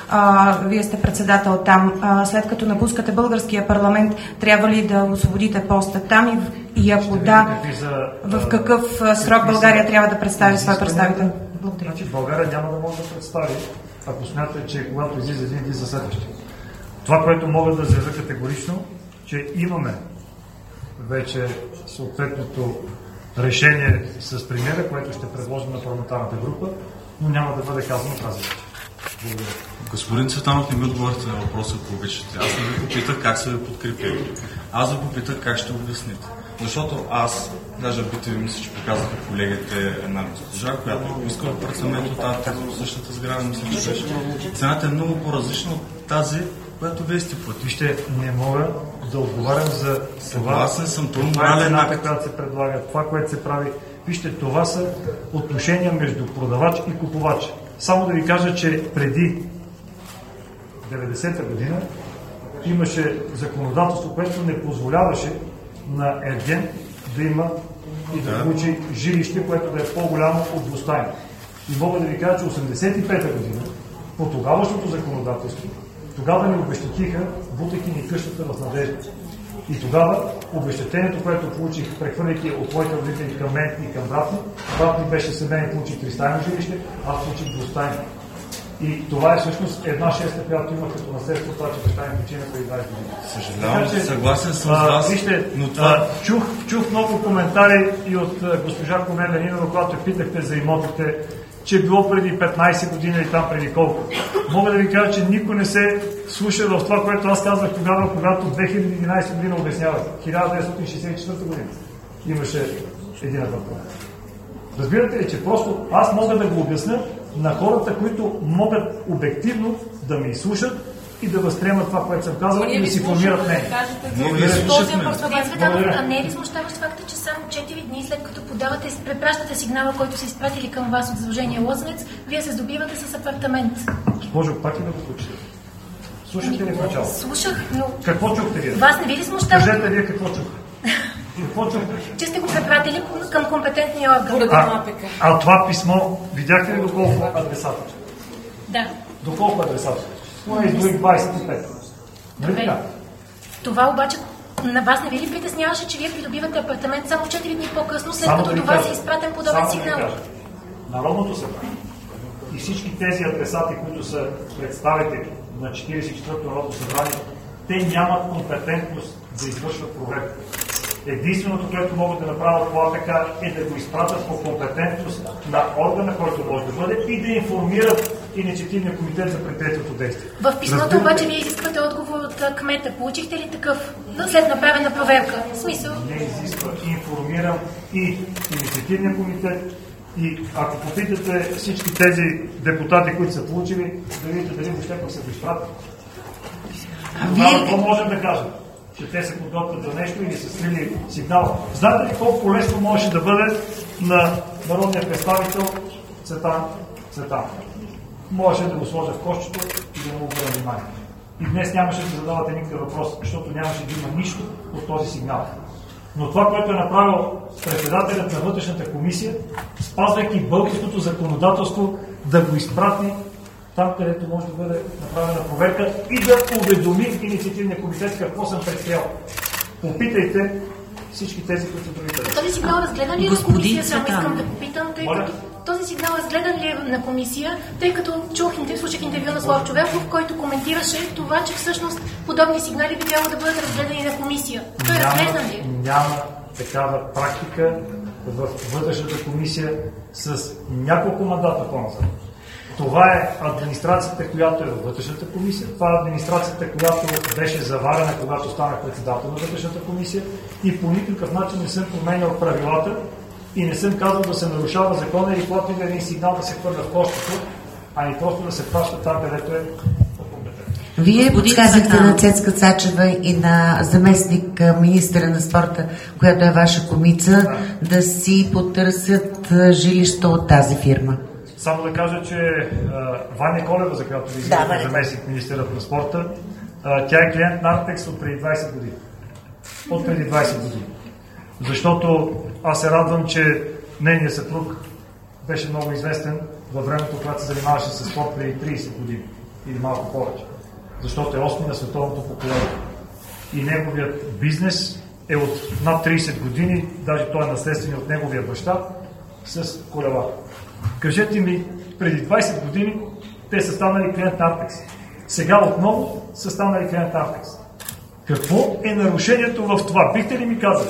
Вие сте председател там. След като напускате българския парламент, трябва ли да освободите поста там и ако да, в какъв срок България трябва да представи своя представител? Благодаря. Значи България няма да може да представи, ако смятате, че когато излиза един, излиза следващия. Това, което мога да заявя категорично, че имаме вече съответното решение с премиера, което ще предложим на парламентарната група, но няма да бъде казано тази вече. Благодаря. Господин Цветанов, не ми отговорите на въпроса, ако обичате. Аз не ви попитах как са ви подкрепили. Аз ви попитах как ще обясните. Защото аз, даже бите ви мисля, че показаха колегите една госпожа, която иска апартамент от тази същата сграда, мисля, че беше. Цената е много по-различна от тази, която вие сте платили. Вижте, не мога да отговарям за това. Това е цената, която се предлага, това, което се прави. Вижте, това са отношения между продавач и купувач. Само да ви кажа, че преди 90-та година имаше законодателство, което не позволяваше на ерген да има и да получи жилище, което да е по-голямо от двустайно. И мога да ви кажа, че 85-та година по тогавашното законодателство, тогава ни обезщетиха, бутайки ни къщата в Надежда. И тогава обезщетението, което получих, прехвърляйки от моите родители към мен и към брат ми беше съден и получих 3-стайно жилище, аз получих двустайно. И това е всъщност една шеста, която има като наследство, това, че баща ми почина преди 20 години. Съжалявам, съгласен с вас. Вижте, но това... чух много коментари и от госпожа Комена Нинова, когато питахте за имотите, че е било преди 15 години или там преди колко. Мога да ви кажа, че никой не се слуша в това, което аз казах тогава, когато 2011 година обяснявах. 1964 година имаше един апартамент. Разбирате ли, че просто аз мога да го обясня на хората, които могат обективно да ме изслушат и да възприемат това, което съм казал и да си формират мнение. Не е ли смущаващ факта, че само 4 дни след като препращате сигнала, който са изпратили към вас от Сдружение Лозенец, вие се здобивате с апартамент? Госпожо, пак и да го случите. Слушате ли в начало? Слушах, но... Какво чухте вие? Вас не ви ли смущава? Кажете вие какво чухте. Че сте го препратили към компетентния орган. А това писмо, видяхте ли доколко адресата? Да. Доколко адресата? Това издоих 25. Нали така? Това обаче на вас не ви ли притесняваше, че вие придобивате апартамент само 4 дни по-късно, след като до вас е изпратен подобен сигнал? Народното събрание и всички тези адресати, които са представители на 44-то Народно събрание, те нямат компетентност да извършват проверка. Единственото, което могат да направят по АПК е да го изпратят по компетентност на органа, който може да бъде и да информират инициативния комитет за предприятието действие. В писмото обаче вие изисквате отговор от кмета. Получихте ли такъв след направена проверка? В смисъл? Не изисква. Информирам и инициативния комитет и ако попитате всички тези депутати, които са получили, да видите дали въобще пък са го изпратили. Какво можем да кажем? Че те се подготвят за нещо или са слили сигнала. Знаете ли колко лесно може да бъде на народния представител Цветан? Можеше да го сложа в кошчето и да му обърна внимание. И днес нямаше да задавате никакъв въпрос, защото нямаше да има нищо от този сигнал. Но това, което е направил председателят на вътрешната комисия, спазвайки българското законодателство, да го изпрати там, където може да бъде направена проверка и да уведоми инициативния комитет какво съм предприел. Попитайте всички тези, които са другите. Този сигнал разгледан ли е на комисия? Само искам да попитам, тъй като този сигнал разгледан ли е на комисия, тъй като слушах интервю на Слав Човеков, който коментираше това, че всъщност подобни сигнали би трябвало да бъдат разгледани на комисия. Той разгледан ли? Няма такава практика в вътрешната комисия с няколко мандата по-назад. Това е администрацията, която е във вътрешната комисия. Това е администрацията, която беше заварена, когато станах председател на вътрешната комисия и по никакъв начин не съм променял правилата и не съм казал да се нарушава закона или когато има един сигнал да се хвърля в кощето, а не просто да се праща там, където е по-компетентно. Вие подсказахте на Цецка Цачева и на заместник министъра на спорта, която е ваша комица, да си потърсят жилища от тази фирма. Само да кажа, че Ваня Колева, за която ви изглежда заместник министърът на спорта, тя е клиент на Артекс от преди 20 години. От преди 20 години. Защото аз се радвам, че нейният съпруг беше много известен във времето, когато се занимаваше с спорт преди 30 години или малко повече. Защото е 8 на световното поколение. И неговият бизнес е от над 30 години, даже той е наследствен от неговия баща, с колела. Кажете ми, преди 20 години те са станали клиент на Артекс. Сега отново са станали клиент на Артекс. Какво е нарушението в това? Бихте ли ми казали?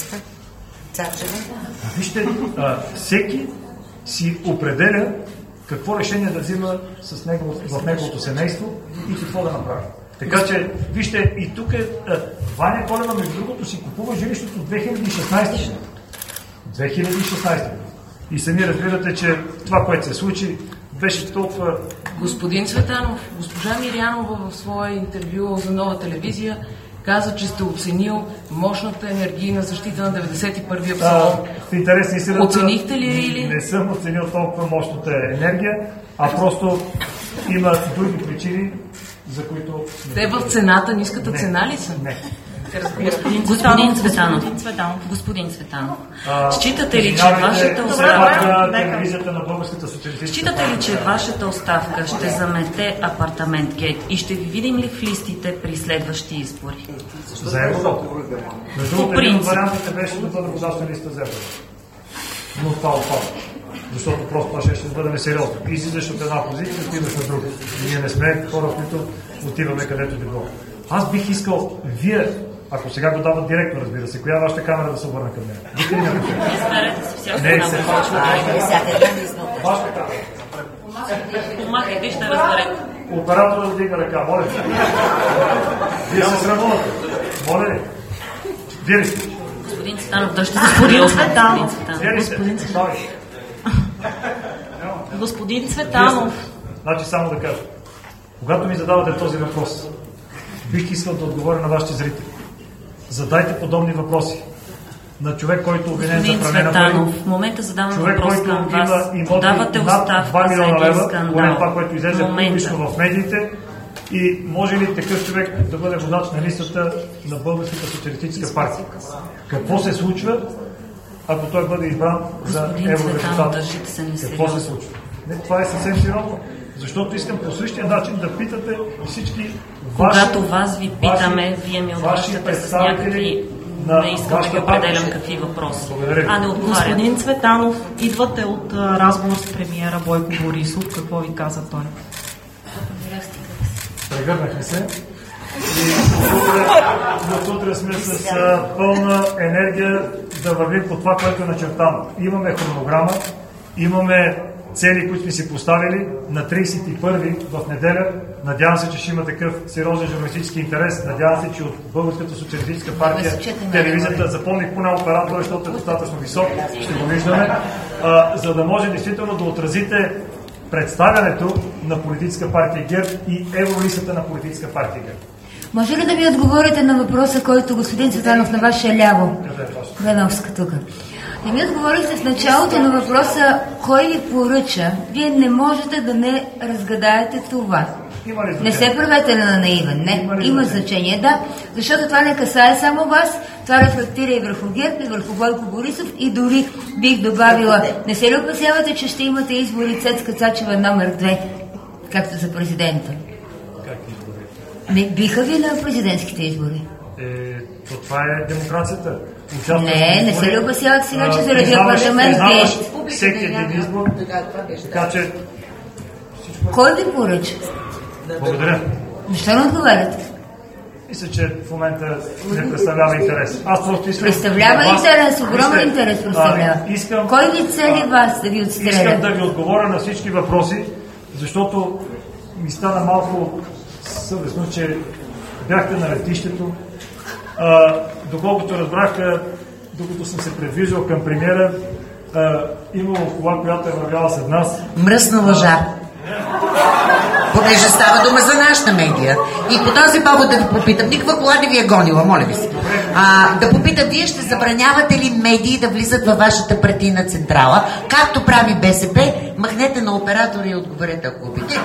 Вижте, всеки си определя какво решение да взима в неговото семейство и какво да направи. Така че, вижте, и тук е Ваня Колева, между другото, си купува жилището от 2016 година. 2016 година. И сами разбирате, че това, което се случи, беше толкова... Господин Цветанов, госпожа Мирянова в своя интервю за Нова телевизия каза, че сте оценил мощната енергийна защита на 91-я псалом. В интересни си оценихте ли или? Не съм оценил толкова мощната енергия, а просто има други причини, за които... Те в цената, ниската цена ли са? Не. Господин Цветанов, считате ли, че вашата оставка... телевизията на Българската социалистическа Считате ли, че вашата оставка ще замете апартамент Гейт и ще ви видим ли в листите при следващи избори? За евро? Между един от вариантите беше да бъде водач на листа за евро. Но това отпада. Защото просто това ще бъде несериозно. Излизаш от една позиция и отиваш на друга. Ние не сме хора, които отиваме където да било. Аз бих искал вие, ако сега го дават директно, разбира се, коя е вашата камера да се обърне към нея? Дите ли някакво? Не, се почва. Вашата камера. Помахайте, ще разберете. Оператора да вдига ръка, моля ли? Вие се срамувате. Моля ли? Вие ли сте? Господин Цветанов, да ще господин Цветанов. Господин Цветанов. Значи само да кажа. Когато ми задавате този въпрос, бих искал да отговоря на вашите зрители. Задайте подобни въпроси на човек, който обвинен за пране на пари. В момента задавам човек, въпрос към вас. Подавате оставка 2 милиона лева, скандал. Това, което излезе публично в медиите. И може ли такъв човек да бъде водач на листата на Българската социалистическа партия? Какво се случва, ако той бъде избран за евродепутат? Какво се случва? Не, това е съвсем сериозно. Защото искам по същия начин да питате всички Когато вас ви питаме, вие ми обръщате с някакви... Не искам да ги определям какви въпроси. А не отговарям. Господин Цветанов, идвате от разговор с премиера Бойко Борисов. Какво ви каза той? Прегърнахме се и от утре сме с пълна енергия да вървим по това, което е начертано. Имаме хронограма, имаме цели, които сме си поставили на 31 в неделя. Надявам се, че ще има такъв сериозен журналистически интерес. Надявам се, че от Българската социалистическа партия телевизията, запомних поне оператора, защото е достатъчно висок, ще го виждаме, за да може действително да отразите представянето на политическа партия ГЕРБ и евролистата на политическа партия ГЕРБ. Може ли да ми отговорите на въпроса, който господин Цветанов на ваше ляво? Беновска тук. И ми отговорихте в началото на въпроса кой ви поръча. Вие не можете да не разгадаете това. Не се правете на наивен. Не, има значение, да. Защото това не касае само вас. Това рефлектира и върху ГЕРБ, и върху Бойко Борисов, и дори бих добавила, не се ли опасявате, че ще имате избори Цецка Цачева номер 2, както за президента? Как избори? Не биха ви на президентските избори? То това е демокрацията. Не се ли опасявате сега, че заради апартамент Гейт? Всеки един избор, така че... Кой ви поръча? Благодаря. Защо не отговаряте? Мисля, че в момента не представлява интерес. Аз просто искам... Представлява интерес, огромен интерес представлява. Кой ви цели вас да ви отстреля? Искам да ви отговоря на всички въпроси, защото ми стана малко съвестно, че бяхте на летището. Доколкото разбрах, докато съм се предвиждал към премиера, имало кола, която е вървяла след нас. Мръсна лъжа. Понеже става дума за нашата медия. И по този повод да ви попитам, никаква кола не ви е гонила, моля ви се. Да попитам, вие ще забранявате ли медии да влизат във вашата партийна централа, както прави БСП? Махнете на оператора и отговорете, ако обичате.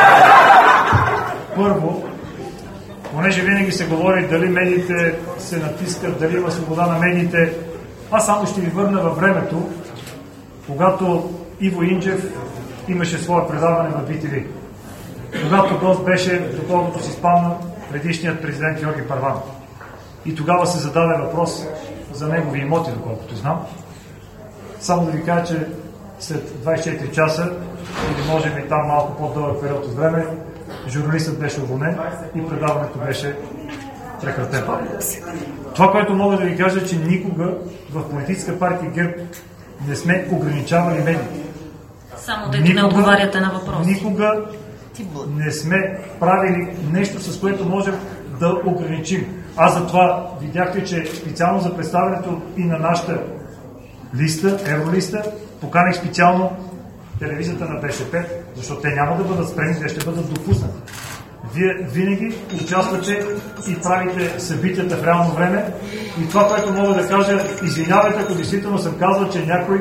Първо, понеже винаги се говори дали медиите се натискат, дали има свобода на медиите, аз само ще ви върна във времето, когато Иво Инджев имаше свое предаване в BTV. Когато гост беше, доколкото си спомня, предишният президент Георги Първанов. И тогава се зададе въпрос за негови имоти, доколкото знам. Само да ви кажа, че след 24 часа, или може би там малко по-дълъг период от време, журналистът беше уволнен и предаването беше прекратено. Това, което мога да ви кажа, е, че никога в политическа партия ГЕРБ не сме ограничавали медиите. Само да не отговаряте на въпрос. Никога не сме правили нещо, с което можем да ограничим. Аз затова видяхте, че специално за представянето и на нашата листа, евролиста, поканих специално телевизията на БСП, защото те няма да бъдат спрени, те ще бъдат допуснати. Вие винаги участвате и правите събитията в реално време. И това, което мога да кажа, извинявайте, ако действително съм казал, че някой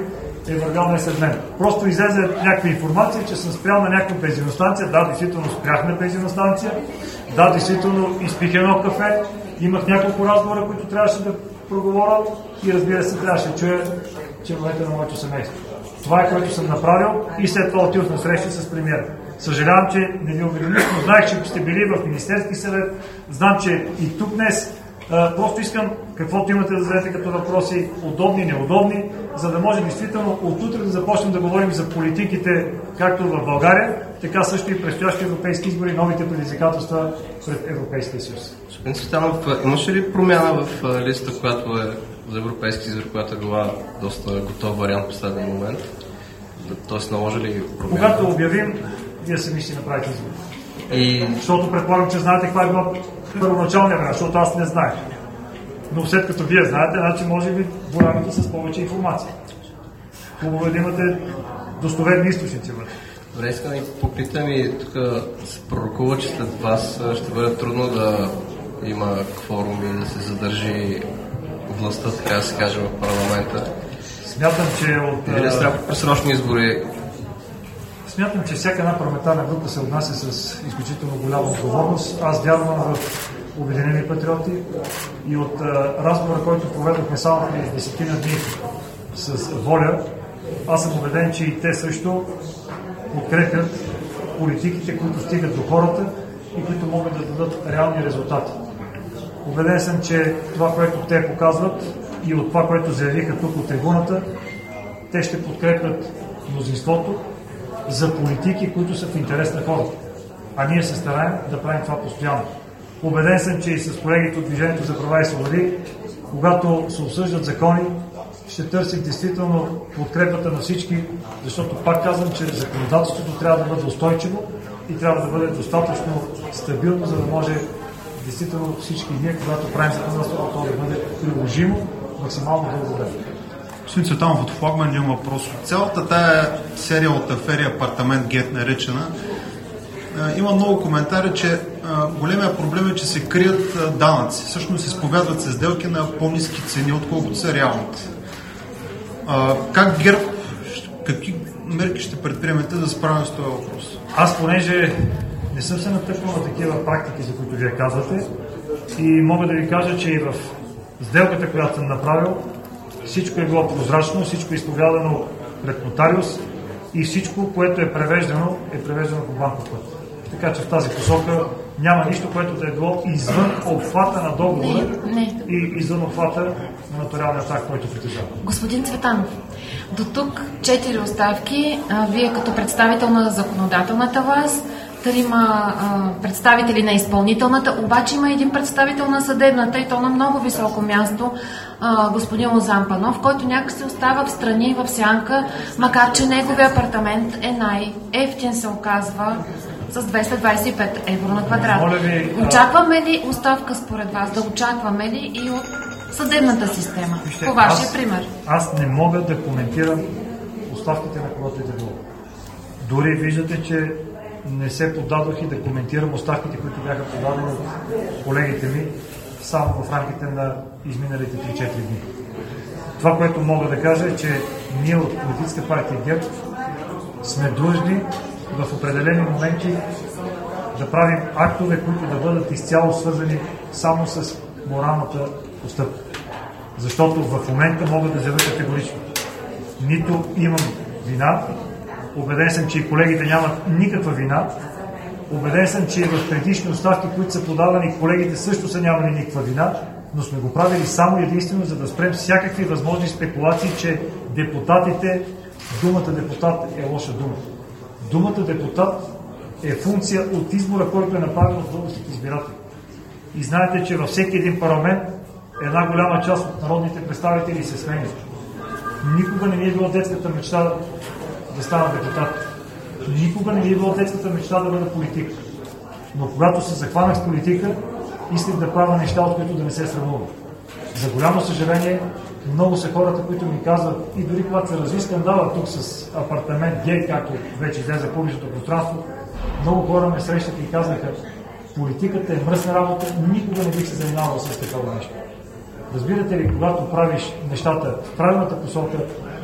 е вървял не след мен. Просто излезе някаква информация, че съм спрял на някаква бензиностанция. Да, действително спрях на бензиностанция. Да, действително изпих едно кафе. Имах няколко разговора, които трябваше да проговоря и разбира се, трябваше да чуя членовете на моето семейство. Това е, което съм направил и след това отидох на среща с премиера. Съжалявам, че не ви уведомих, но знаех, че сте били в Министерски съвет. Знам, че и тук днес. Просто искам каквото имате да зададете като въпроси, удобни, неудобни, за да може действително отутре да започнем да говорим за политиките, както в България, така също и предстоящи европейски избори, новите предизвикателства пред Европейския съюз. Господин Цветанов, имаше ли промяна в листа, която е за европейски избори, която е била доста готов вариант в последния момент? Тоест наложи ли промяна? Когато обявим, вие сами ще направите избори. Защото предполагам, че знаете каква е била първоначалния вариант, защото аз не знаех. Но след като вие знаете, значи може би боравите с повече информация. Хубаво е да имате достоверни източници вътре. Добре, искам да ви попитам и тук се пророкува, че след вас ще бъде трудно да има кворум и да се задържи властта, така да се каже, в парламента. Смятам, че от... Или не трябва пресрочни избори? Смятам, че всяка една парламентарна група се отнася с изключително голяма отговорност. Аз вярвам в Обединени патриоти и от разговора, който проведохме само преди 10 дни с Воля, аз съм убеден, че и те също подкрепят политиките, които стигат до хората и които могат да дадат реални резултати. Убеден съм, че това, което те показват и от това, което заявиха тук от трибуната, те ще подкрепят мнозинството за политики, които са в интерес на хората. А ние се стараем да правим това постоянно. Убеден съм, че и с колегите от Движението за права и свободи, когато се обсъждат закони, ще търсим действително подкрепата на всички, защото пак казвам, че законодателството трябва да бъде устойчиво и трябва да бъде достатъчно стабилно, за да може действително всички ние, когато правим законодателството, това да бъде приложимо максимално дълго време. Господин Цветанов, от Флагман имам въпрос. Цялата тая серия от афери Апартамент Гет наречена, има много коментари, че големия проблем е, че се крият данъци. Всъщност изповядват се сделки на по-ниски цени, отколкото са реалните. Как ГЕРБ, какви мерки ще предприемете да справим с този въпрос? Аз, понеже не съм се натъкнал на такива практики, за които вие казвате, и мога да ви кажа, че и в сделката, която съм направил, всичко е било прозрачно, всичко е изповядано пред нотариус и всичко, което е превеждано по банков път. Така че в тази посока няма нищо, което да е било извън обхвата на договора и извън обхвата на нотариалния акт, който притежава. Господин Цветанов, до тук 4 оставки. Вие като представител на законодателната власт, 3 представители на изпълнителната, обаче има един представител на съдебната и то на много високо място, господин Лозан Панов, който някак се остава в страни, в сянка, макар че неговия апартамент е най-ефтин, се оказва, с 225 евро на квадрат. Очакваме ли оставка според вас? Да очакваме ли и от съдебната система? По вашия пример. Аз не мога да коментирам оставките на когото и да било. Дори виждате, че не се поддадох и да коментирам оставките, които бяха подадени от колегите ми само в рамките на изминалите 3-4 дни. Това, което мога да кажа е, че ние от Политическа партия ГЕРБ сме длъжни в определени моменти да правим актове, които да бъдат изцяло свързани само с моралната постъпка. Защото в момента мога да заявя категорично. Нито имам вина, убеден съм, че и колегите нямат никаква вина, убеден съм, че и в предишни оставки, които са подавани, колегите също са нямали никаква вина, но сме го правили само единствено, за да спрем всякакви възможни спекулации, че депутатите, думата депутат е лоша дума. Думата депутат е функция от избора, който е направен от българските избиратели. И знаете, че във всеки един парламент една голяма част от народните представители се сменят. Никога не ми е било детската мечта да стана депутат. Никога не ми е било детската мечта да бъда политик. Но когато се захванах с политика, исках да правя неща, от които да не се срамувам. За голямо съжаление, много са хората, които ми казват, и дори когато се разви скандала тук с апартамент Гей, както вече излезе в публичното пространство, много хора ме срещат и казаха, политиката е мръсна работа, никога не бих се занимавал с такова нещо. Разбирате ли, когато правиш нещата в правилната посока,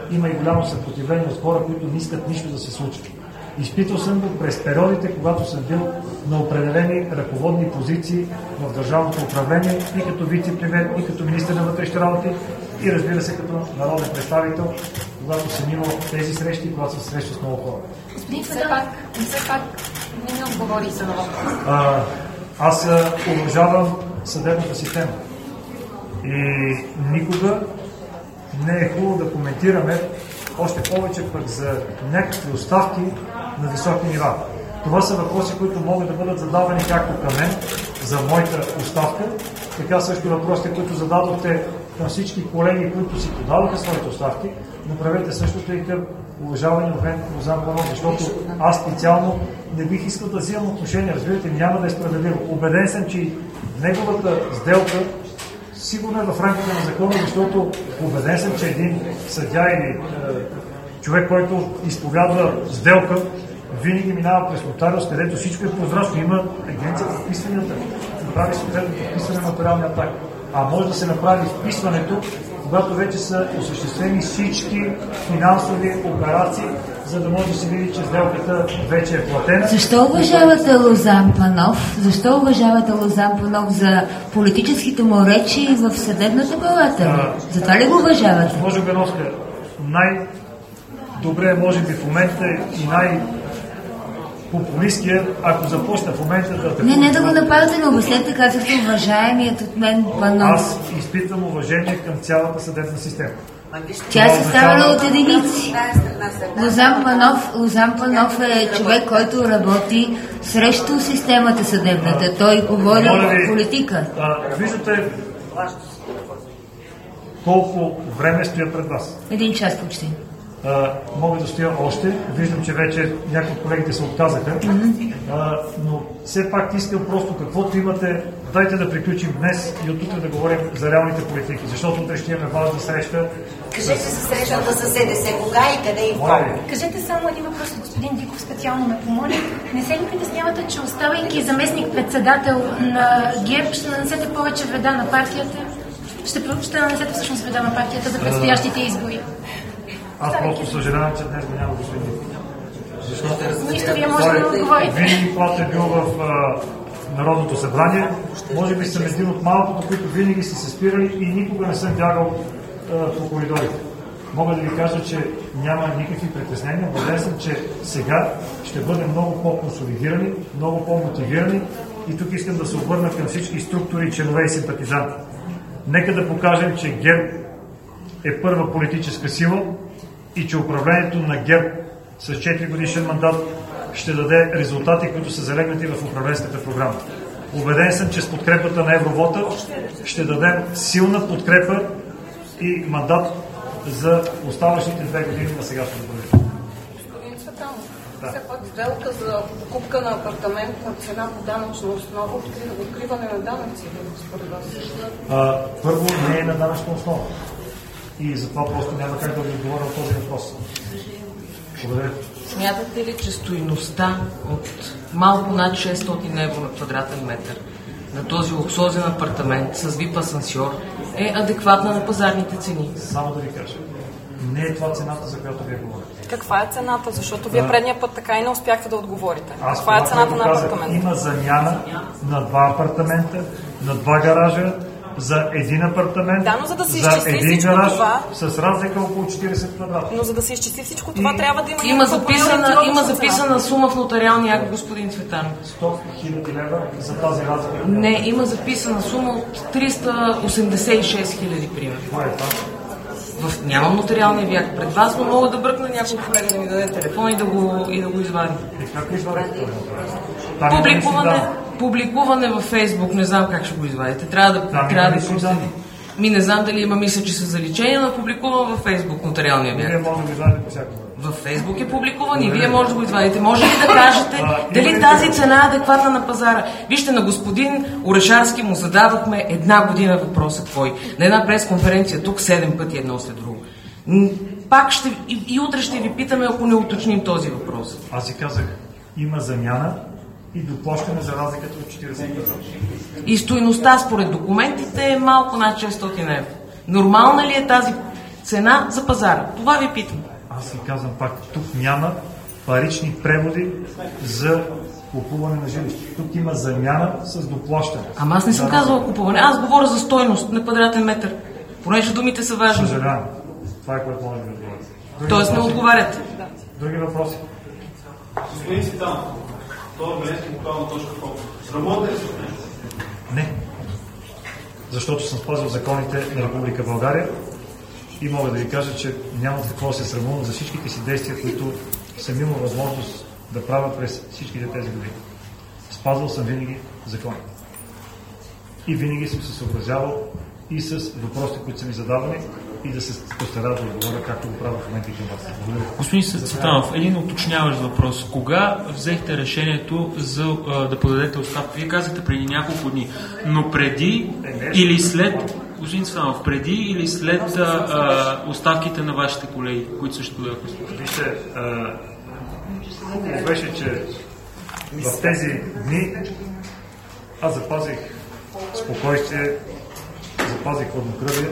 има и голямо съпротивление от хора, които не искат нищо да се случи. Изпитал съм го през периодите, когато съм бил на определени ръководни позиции в държавното управление и като вице-премиер, и като министър на вътрешните работи, и разбира се като народен представител, когато съм имал тези срещи и когато съм срещал с много хора. Все пак не ми отговори за въпрос. Аз уважавам съдебната система и никога не е хубаво да коментираме още повече пък за някакви оставки на високи нива. Това са въпроси, които могат да бъдат задавани както към мен за моята оставка, така също въпросите, които зададохте към всички колеги, които си подаваха своите оставки, направете същото и към уважавания мен Лозан Панов, защото аз специално не бих искал да взимам отношение. Разбирате, няма да е справедливо. Убеден съм, че неговата сделка сигурно е в рамките на закона, защото убеден съм, че един съдия или човек, който изповядва сделка, винаги минава през нотариус, където всичко е прозрачно. Има агенция по вписванията, направи съответно вписване на нотариалния акт. А може да се направи вписването, когато вече са осъществени всички финансови операции, за да може да се види, че сделката вече е платена. Защо уважавате Лозан Панов? Защо уважавате Лозан Панов за политическите му речи в съдебната палата? Затова ли го уважавате? Госпожо Беновска, най-добре може би в момента и популистския, ако започна в момента да... Не да го нападате, но обяснете, казахте уважаемият от мен Панов. Аз изпитвам уважение към цялата съдебна система. Тя е съставена от единици. Лозан Панов е човек, който работи срещу системата съдебната. Той говори политика. Виждате колко време стоя пред вас. 1 час почти. Мога да стоя още. Виждам, че вече някои от колегите се отказаха. Но все пак искам просто каквото имате, дайте да приключим днес и от тук да говорим за реалните политики, защото утре ще имаме важна среща. Кажете се срещата с СДС, кога и къде и кога? Кажете само един въпрос, господин Диков специално ме помоли. Не се ли притеснявате, че оставайки заместник-председател на ГЕРБ, ще нанесете повече вреда на партията? Ще нанесете всъщност вреда на партията за предстоящите избори? Аз просто съжалявам, че днес го няма господин Диков. Нищо вие може да ми отговорите. Винаги, когато е бил в Народното събрание, може би съм един от малкото, които винаги са се спирали и никога не съм бягал по коридорите. Мога да ви кажа, че няма никакви притеснения. Убеден съм, че сега ще бъдем много по-консолидирани, много по-мотивирани и тук искам да се обърна към всички структури, членове и симпатизанти. Нека да покажем, че ГЕРБ е първа политическа сила и че управлението на ГЕРБ с 4 годишен мандат ще даде резултати, които са залегнати в управленската програма. Убеден съм, че с подкрепата на Евровота ще дадем силна подкрепа и мандат за оставащите 2 години на сегашното правителство. Господин Цветанов, все пак сделка за покупка на апартамент на цена по данъчна основа, откриване на данъци, според вас? Първо, не е на данъчна основа. И затова просто няма как да ви отговоря на този въпрос. Благодаря. Смятате ли, че стойността от малко над 600 евро на квадратен метър на този луксозен апартамент с VIP асансьор е адекватна на пазарните цени? Само да ви кажа, не е това цената, за която вие говорите. Каква е цената? Защото вие предния път така и не успяхте да отговорите. Аз каква е цената на апартамента? Има замяна на 2 апартамента, на 2 гаража, за един апартамент, да, но за да се за един гараж, това, с разлика около 40 квадрата. Но за да се изчисли всичко това, трябва да има записана сума в нотариалния акт, господин Цветанов. 100 000 лева за тази разлика. Не, има записана сума от 386 хиляди, примерно. Това е това. Нямам нотариалния ви акт пред вас, но мога да бръкна някой колега да ми даде телефон и да го извади. Как го извадите? Публикуване във Фейсбук, не знам как ще го извадите. Трябва да пуснете. Не знам дали има, мисля, че са заличени, но публикувам във Фейсбук нотариалния ви акт. Вие може да го извадите по всяко. Във Фейсбук е публикуван и вие може да го извадите. Може ли да кажете дали тази цена е адекватна на пазара? Вижте, на господин Орешарски му задавахме 1 година въпроса кой. На една пресконференция тук 7 пъти едно след друго. Пак и утре ще ви питаме, ако не уточним този въпрос. Аз си казах, има замяна и доплащане за разликата от 40 квадрата. И стойността според документите е малко над 600 евро. Нормална ли е тази цена за пазара. Това ви питам. Аз ви казвам пак, тук няма парични преводи за купуване на жилище. Тук има замяна с доплащане. Ама аз не съм казвала купуване, аз говоря за стойност на квадратен метър, понеже думите са важни. Съжалявам. Това е което може да ви отговорите. Тоест не отговаряте. Други въпроси? Господин Цветанов, това е Беленски буквално точка фокус. Работите ли с него? Не. Защото съм спазил законите на Република България и мога да ви кажа, че няма какво да се срамувам за всичките си действия, които съм имал възможност да правя през всичките тези години. Спазвал съм винаги законите. И винаги съм се съобразявал и с въпросите, които са ми задавани, и да се постара да отговоря, както го правя в момента и към вас. Благодаря. Господин Цветанов, един уточняващ въпрос. Кога взехте решението за да подадете оставка? Вие казахте преди няколко дни, но преди или след, господин Цветанов, преди или след оставките на вашите колеги, които също подадоха оставка? Вижте, хубаво беше, че в тези дни аз запазих спокойствие, запазих хладнокръвие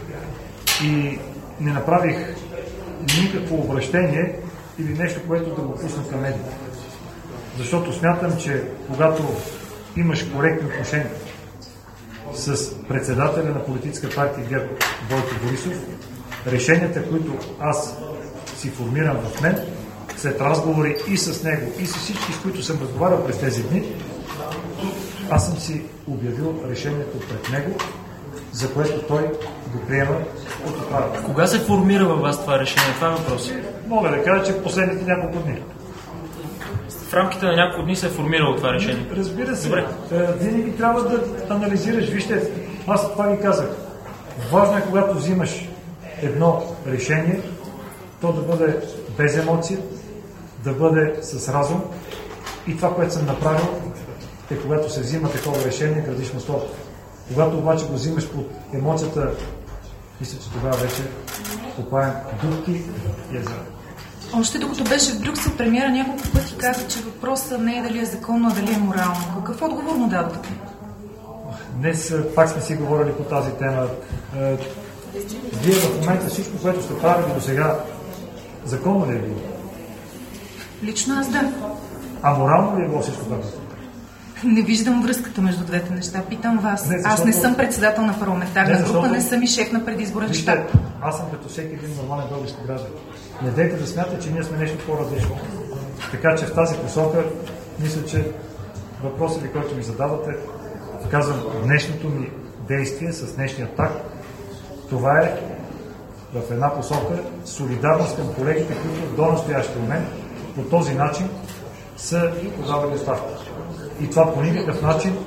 и не направих никакво обращение или нещо, което да го пусна към медиите. Защото смятам, че когато имаш коректни отношения с председателя на политическа партия ГЕРБ Бойко Борисов, решенията, които аз си формирам в мен, след разговори и с него, и с всички, с които съм разговарял през тези дни, аз съм си обявил решението пред него, за което той го приема от отправа. Кога се формира във вас това решение? Това е въпрос. Мога да кажа, че последните няколко дни. В рамките на няколко дни се е формирало това решение? Разбира се. Добре. Винаги трябва да анализираш. Вижте, аз това ви казах. Важно е, когато взимаш едно решение, то да бъде без емоция, да бъде с разум. И това, което съм направил, е когато се взима такова решение, градиш на стол. Когато обаче го взимаш под емоцията, мисля, че тогава вече копаем дупки и езера. Още докато беше в Брюксел, премиера няколко пъти каза, че въпросът не е дали е законно, а дали е морално. Какъв отговор му дадохте? Днес пак сме си говорили по тази тема. Вие в момента всичко, което сте правили до сега, законно ли е било? Лично аз да. А морално ли е било всичко това? Не виждам връзката между двете неща. Питам вас. Аз не съм председател на парламентарна група, не съм и шеф на предизборен щаб. Аз съм като всеки един нормален български граждан. Не дейте да смятате, че ние сме нещо по-различно. Така че в тази посока, мисля, че въпросът ви, който ми задавате, казвам, днешното ми действие с днешния такт, това е в една посока солидарност към колегите, които до настоящия момент по този начин са подавали оставки. И това по никакъв начин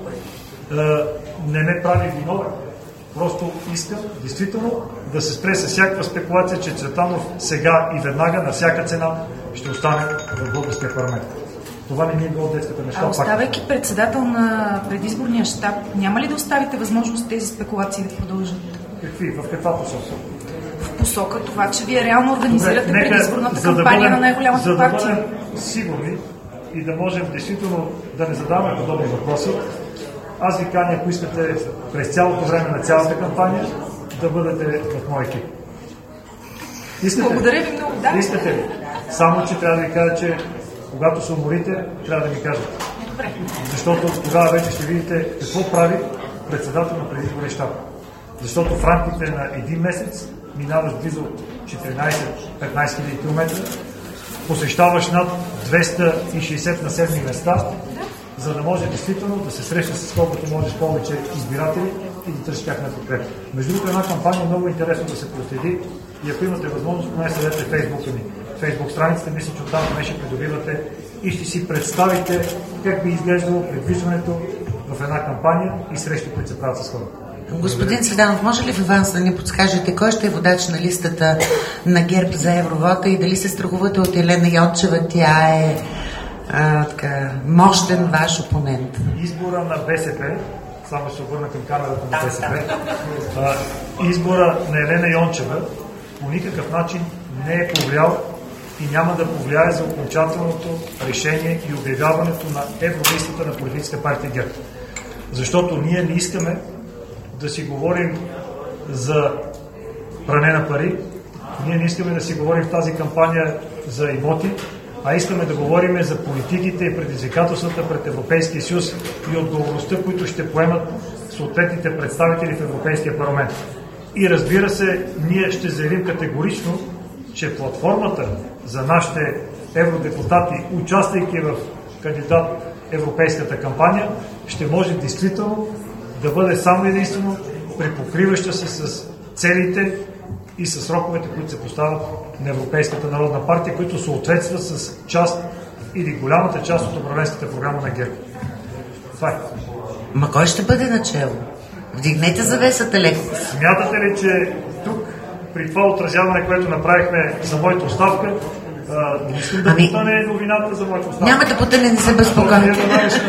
не ме прави виновен. Просто искам действително да се спре с всякаква спекулация, че Цветанов сега и веднага на всяка цена ще остане в българския парламент. Това не ми е било детската мечта. А оставайки председател на предизборния щаб, няма ли да оставите възможност тези спекулации да продължат? Какви? В каква посока? В посока това, че вие реално организирате предизборната кампания на най-голямата партия. За да бъдем сигурни и да можем действително да не задаваме подобни въпроси, аз ви каня, ако искате през цялото време на цялата кампания, да бъдете в моя екип. Искате? Благодаря ви много, да. Искате ли? Само, че трябва да ви кажа, че когато се уморите, трябва да ми кажете. Добре. Защото тогава вече ще видите какво прави председател на предизборен щаб. Защото в рамките на един месец минаваш близо 14-15 хиляди километра, посещаваш над 260 населени места, за да може действително да се срещне с колкото можеш повече избиратели и да търси тяхна подкрепа. Между другото, една кампания много интересно да се проследи и ако имате възможност, поне следете Фейсбука ми. Фейсбук страницата, мисля, че оттам поне ще придобивате и ще си представите как би изглеждало предвиждането в една кампания и срещи, които се правят с хората. Господин Цветанов, може ли в аванс да ни подскажете кой ще е водач на листата на ГЕРБ за Евровота и дали се страхувате от Елена Йончева? Тя е мощен ваш опонент. Избора на БСП, само ще се обърна към камерата на БСП, избора на Елена Йончева по никакъв начин не е повлиял и няма да повлияе за окончателното решение и обявяването на евролистата на политическа партия ГЕРБ. Защото ние не искаме да си говорим за пране на пари. Ние не искаме да си говорим в тази кампания за имоти, а искаме да говорим за политиките и предизвикателствата пред Европейския съюз и отговорността, които ще поемат съответните представители в Европейския парламент. И разбира се, ние ще заявим категорично, че платформата за нашите евродепутати, участвайки в кандидат европейската кампания, ще може действително да бъде само единствено припокриваща се с целите и с сроковете, които се поставят на Европейската народна партия, които съответстват с част или голямата част от управленската програма на ГЕРБ. Това е. Ма кой ще бъде начело? Вдигнете завесата леко. Смятате ли, че тук, при това отразяване, което направихме за моята оставка, не искам да потъне новината за моята оставка? Няма да потъне, не се безпокойте.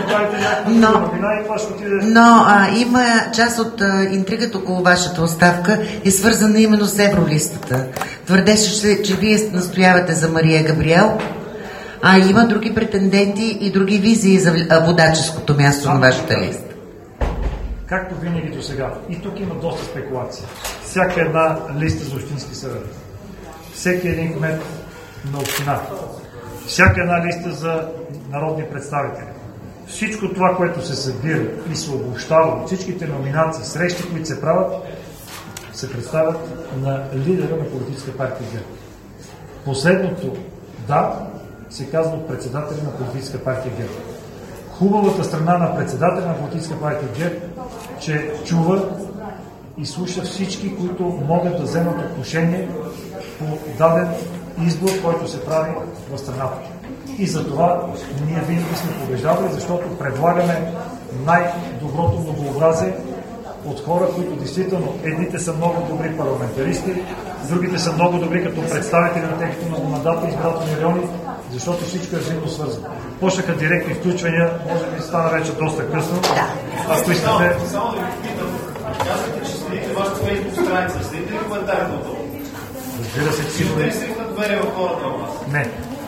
Но има част от интригата около вашата оставка е свързана именно с евролистата. Твърдеше се, че вие настоявате за Мария Габриел, а има други претенденти и други визии за водаческото място на вашата листа. Както винаги до сега. И тук има доста спекулации. Всяка една листа за общински съвет, всеки един кмет на община, всяка една листа за народни представители. Всичко това, което се събира и се обобщава от всичките номинации, срещи, които се правят, се представят на лидера на политическа партия ГЕРБ. Последното да се казва от председателя на политическа партия ГЕРБ. Хубавата страна на председателя на политическа партия ГЕРБ, че чува и слуша всички, които могат да вземат отношение по даден избор, който се прави в страната. И за това ние винаги сме побеждавали, защото предлагаме най-доброто многообразие от хора, които действително едните са много добри парламентаристи, другите са много добри като представители на техните многомандатни избирателни райони, защото всичко е взаимно свързано. Почнаха директни включвания, може би стана вече доста късно. Ако искате... Само да ви питам, казахте, че следите вашата фейсбук страница, следите ли коментарите от това? Разбира се, че си... Имате ли си доверие в хората на вас? Не.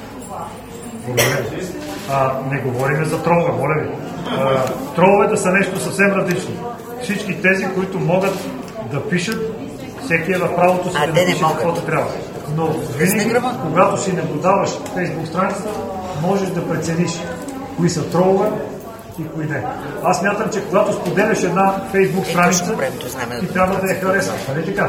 Не говорим за тролове, моля ви. Троловете са нещо съвсем различно. Всички тези, които могат да пишат, всеки е в правото си да напише каквото трябва. Но винаги, когато си наблюдаваш фейсбук страницата, можеш да прецениш кои са тролове и кои не. Аз смятам, че когато споделяш една фейсбук страница, ти трябва да я харесваш. Нали така?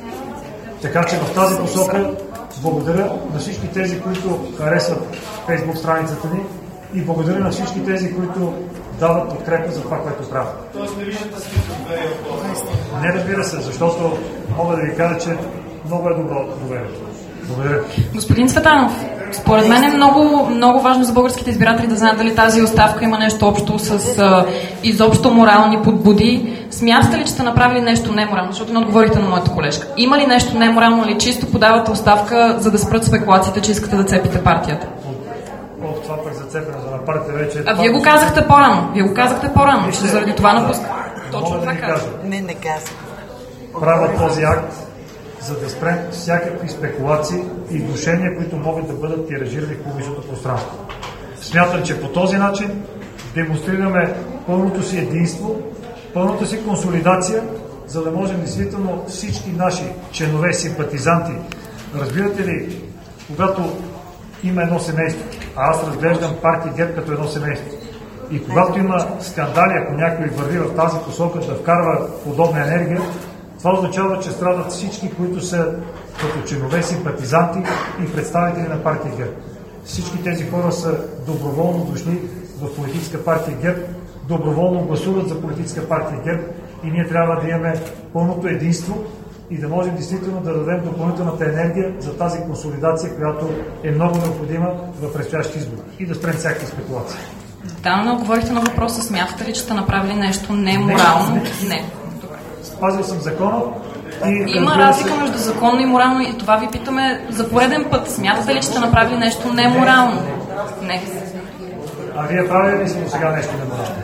Така че в тази посока благодаря на всички тези, които харесват фейсбук страницата ни и благодаря на всички тези, които дават подкрепа за това, което правят. Тоест не виждате скрито доверие в хората? Не, разбира се, защото мога да ви кажа, че много е добро доверието. Благодаря. Господин Цветанов, според мен е много важно за българските избиратели да знаят дали тази оставка има нещо общо с изобщо морални подбуди. Смятате ли, че сте направили нещо неморално? Защото не отговорихте на моята колежка. Има ли нещо неморално или чисто подавате оставка, за да спрат спекулациите, че искате да цепите партията? Това пък за цепенето на партията вече... Вие го казахте по-рано. Ще заради това напуска. Точно това казвам. Не казвам. Правят този акт, за да спрем всякакви спекулации и внушения, които могат да бъдат тиражирани в публичното пространство. Смятам, че по този начин демонстрираме пълното си единство, пълната си консолидация, за да можем действително всички наши членове, симпатизанти, разбирате ли, когато има едно семейство, а аз разглеждам партия ГЕРБ като едно семейство. И когато има скандали, ако някой върви в тази посока да вкарва подобна енергия, това означава, че страдат всички, които са като членове, симпатизанти и представители на партия ГЕРБ. Всички тези хора са доброволно дошли в политическа партия ГЕРБ, доброволно гласуват за политическа партия ГЕРБ и ние трябва да имаме пълното единство и да можем действително да дадем допълнителната енергия за тази консолидация, която е много необходима в предстоящи избори и да спрем всякакви спекулации. Да, но говорихте на въпроса, смятате ли, че сте направили нещо неморално? Не. Спазил съм закона. Има разлика между законно и морално и това ви питаме за пореден път. Смятате ли, че сте направили нещо неморално? Не. А вие правили ли сте сега нещо неморално?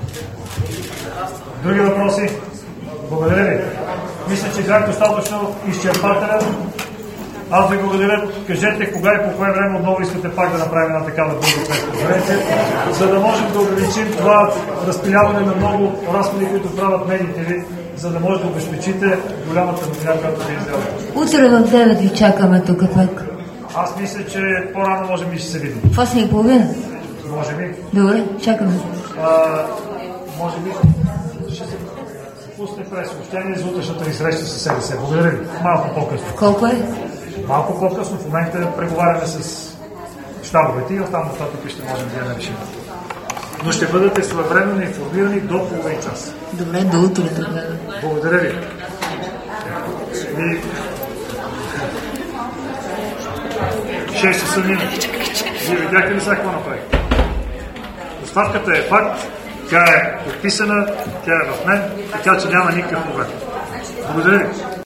Други въпроси? Благодаря ви. Мисля, че бях достатъчно изчерпателен. Аз ви благодаря. Кажете кога и по кое време отново искате пак да направим една такава дълга пресконференция, за да можем да ограничим това разпиляване на много разходи, които правят медиите ви за да може да обезпечите голямата новина, която ви издавате. Утре в 9 ви чакаме тук пък. Аз мисля, че по-рано може би ще се видим. В 8:30? Може би. Добре, чакаме. Може би ще се пусне прес-съобщение за утрешната ни среща с СДС. Благодаря ви. Малко по-късно. Колко е? Малко по-късно. В момента преговаряме с щабовете и оттам нататък ще можем да я решим. Но ще бъдете своевременно информирани до половин час. Добре, до утре тогава. Благодаря ви. И 6 часа мина. Вие видяхте ли сега какво направи? Доставката е факт, тя е подписана, тя е в мен, така че няма никакъв проблем. Благодаря ви.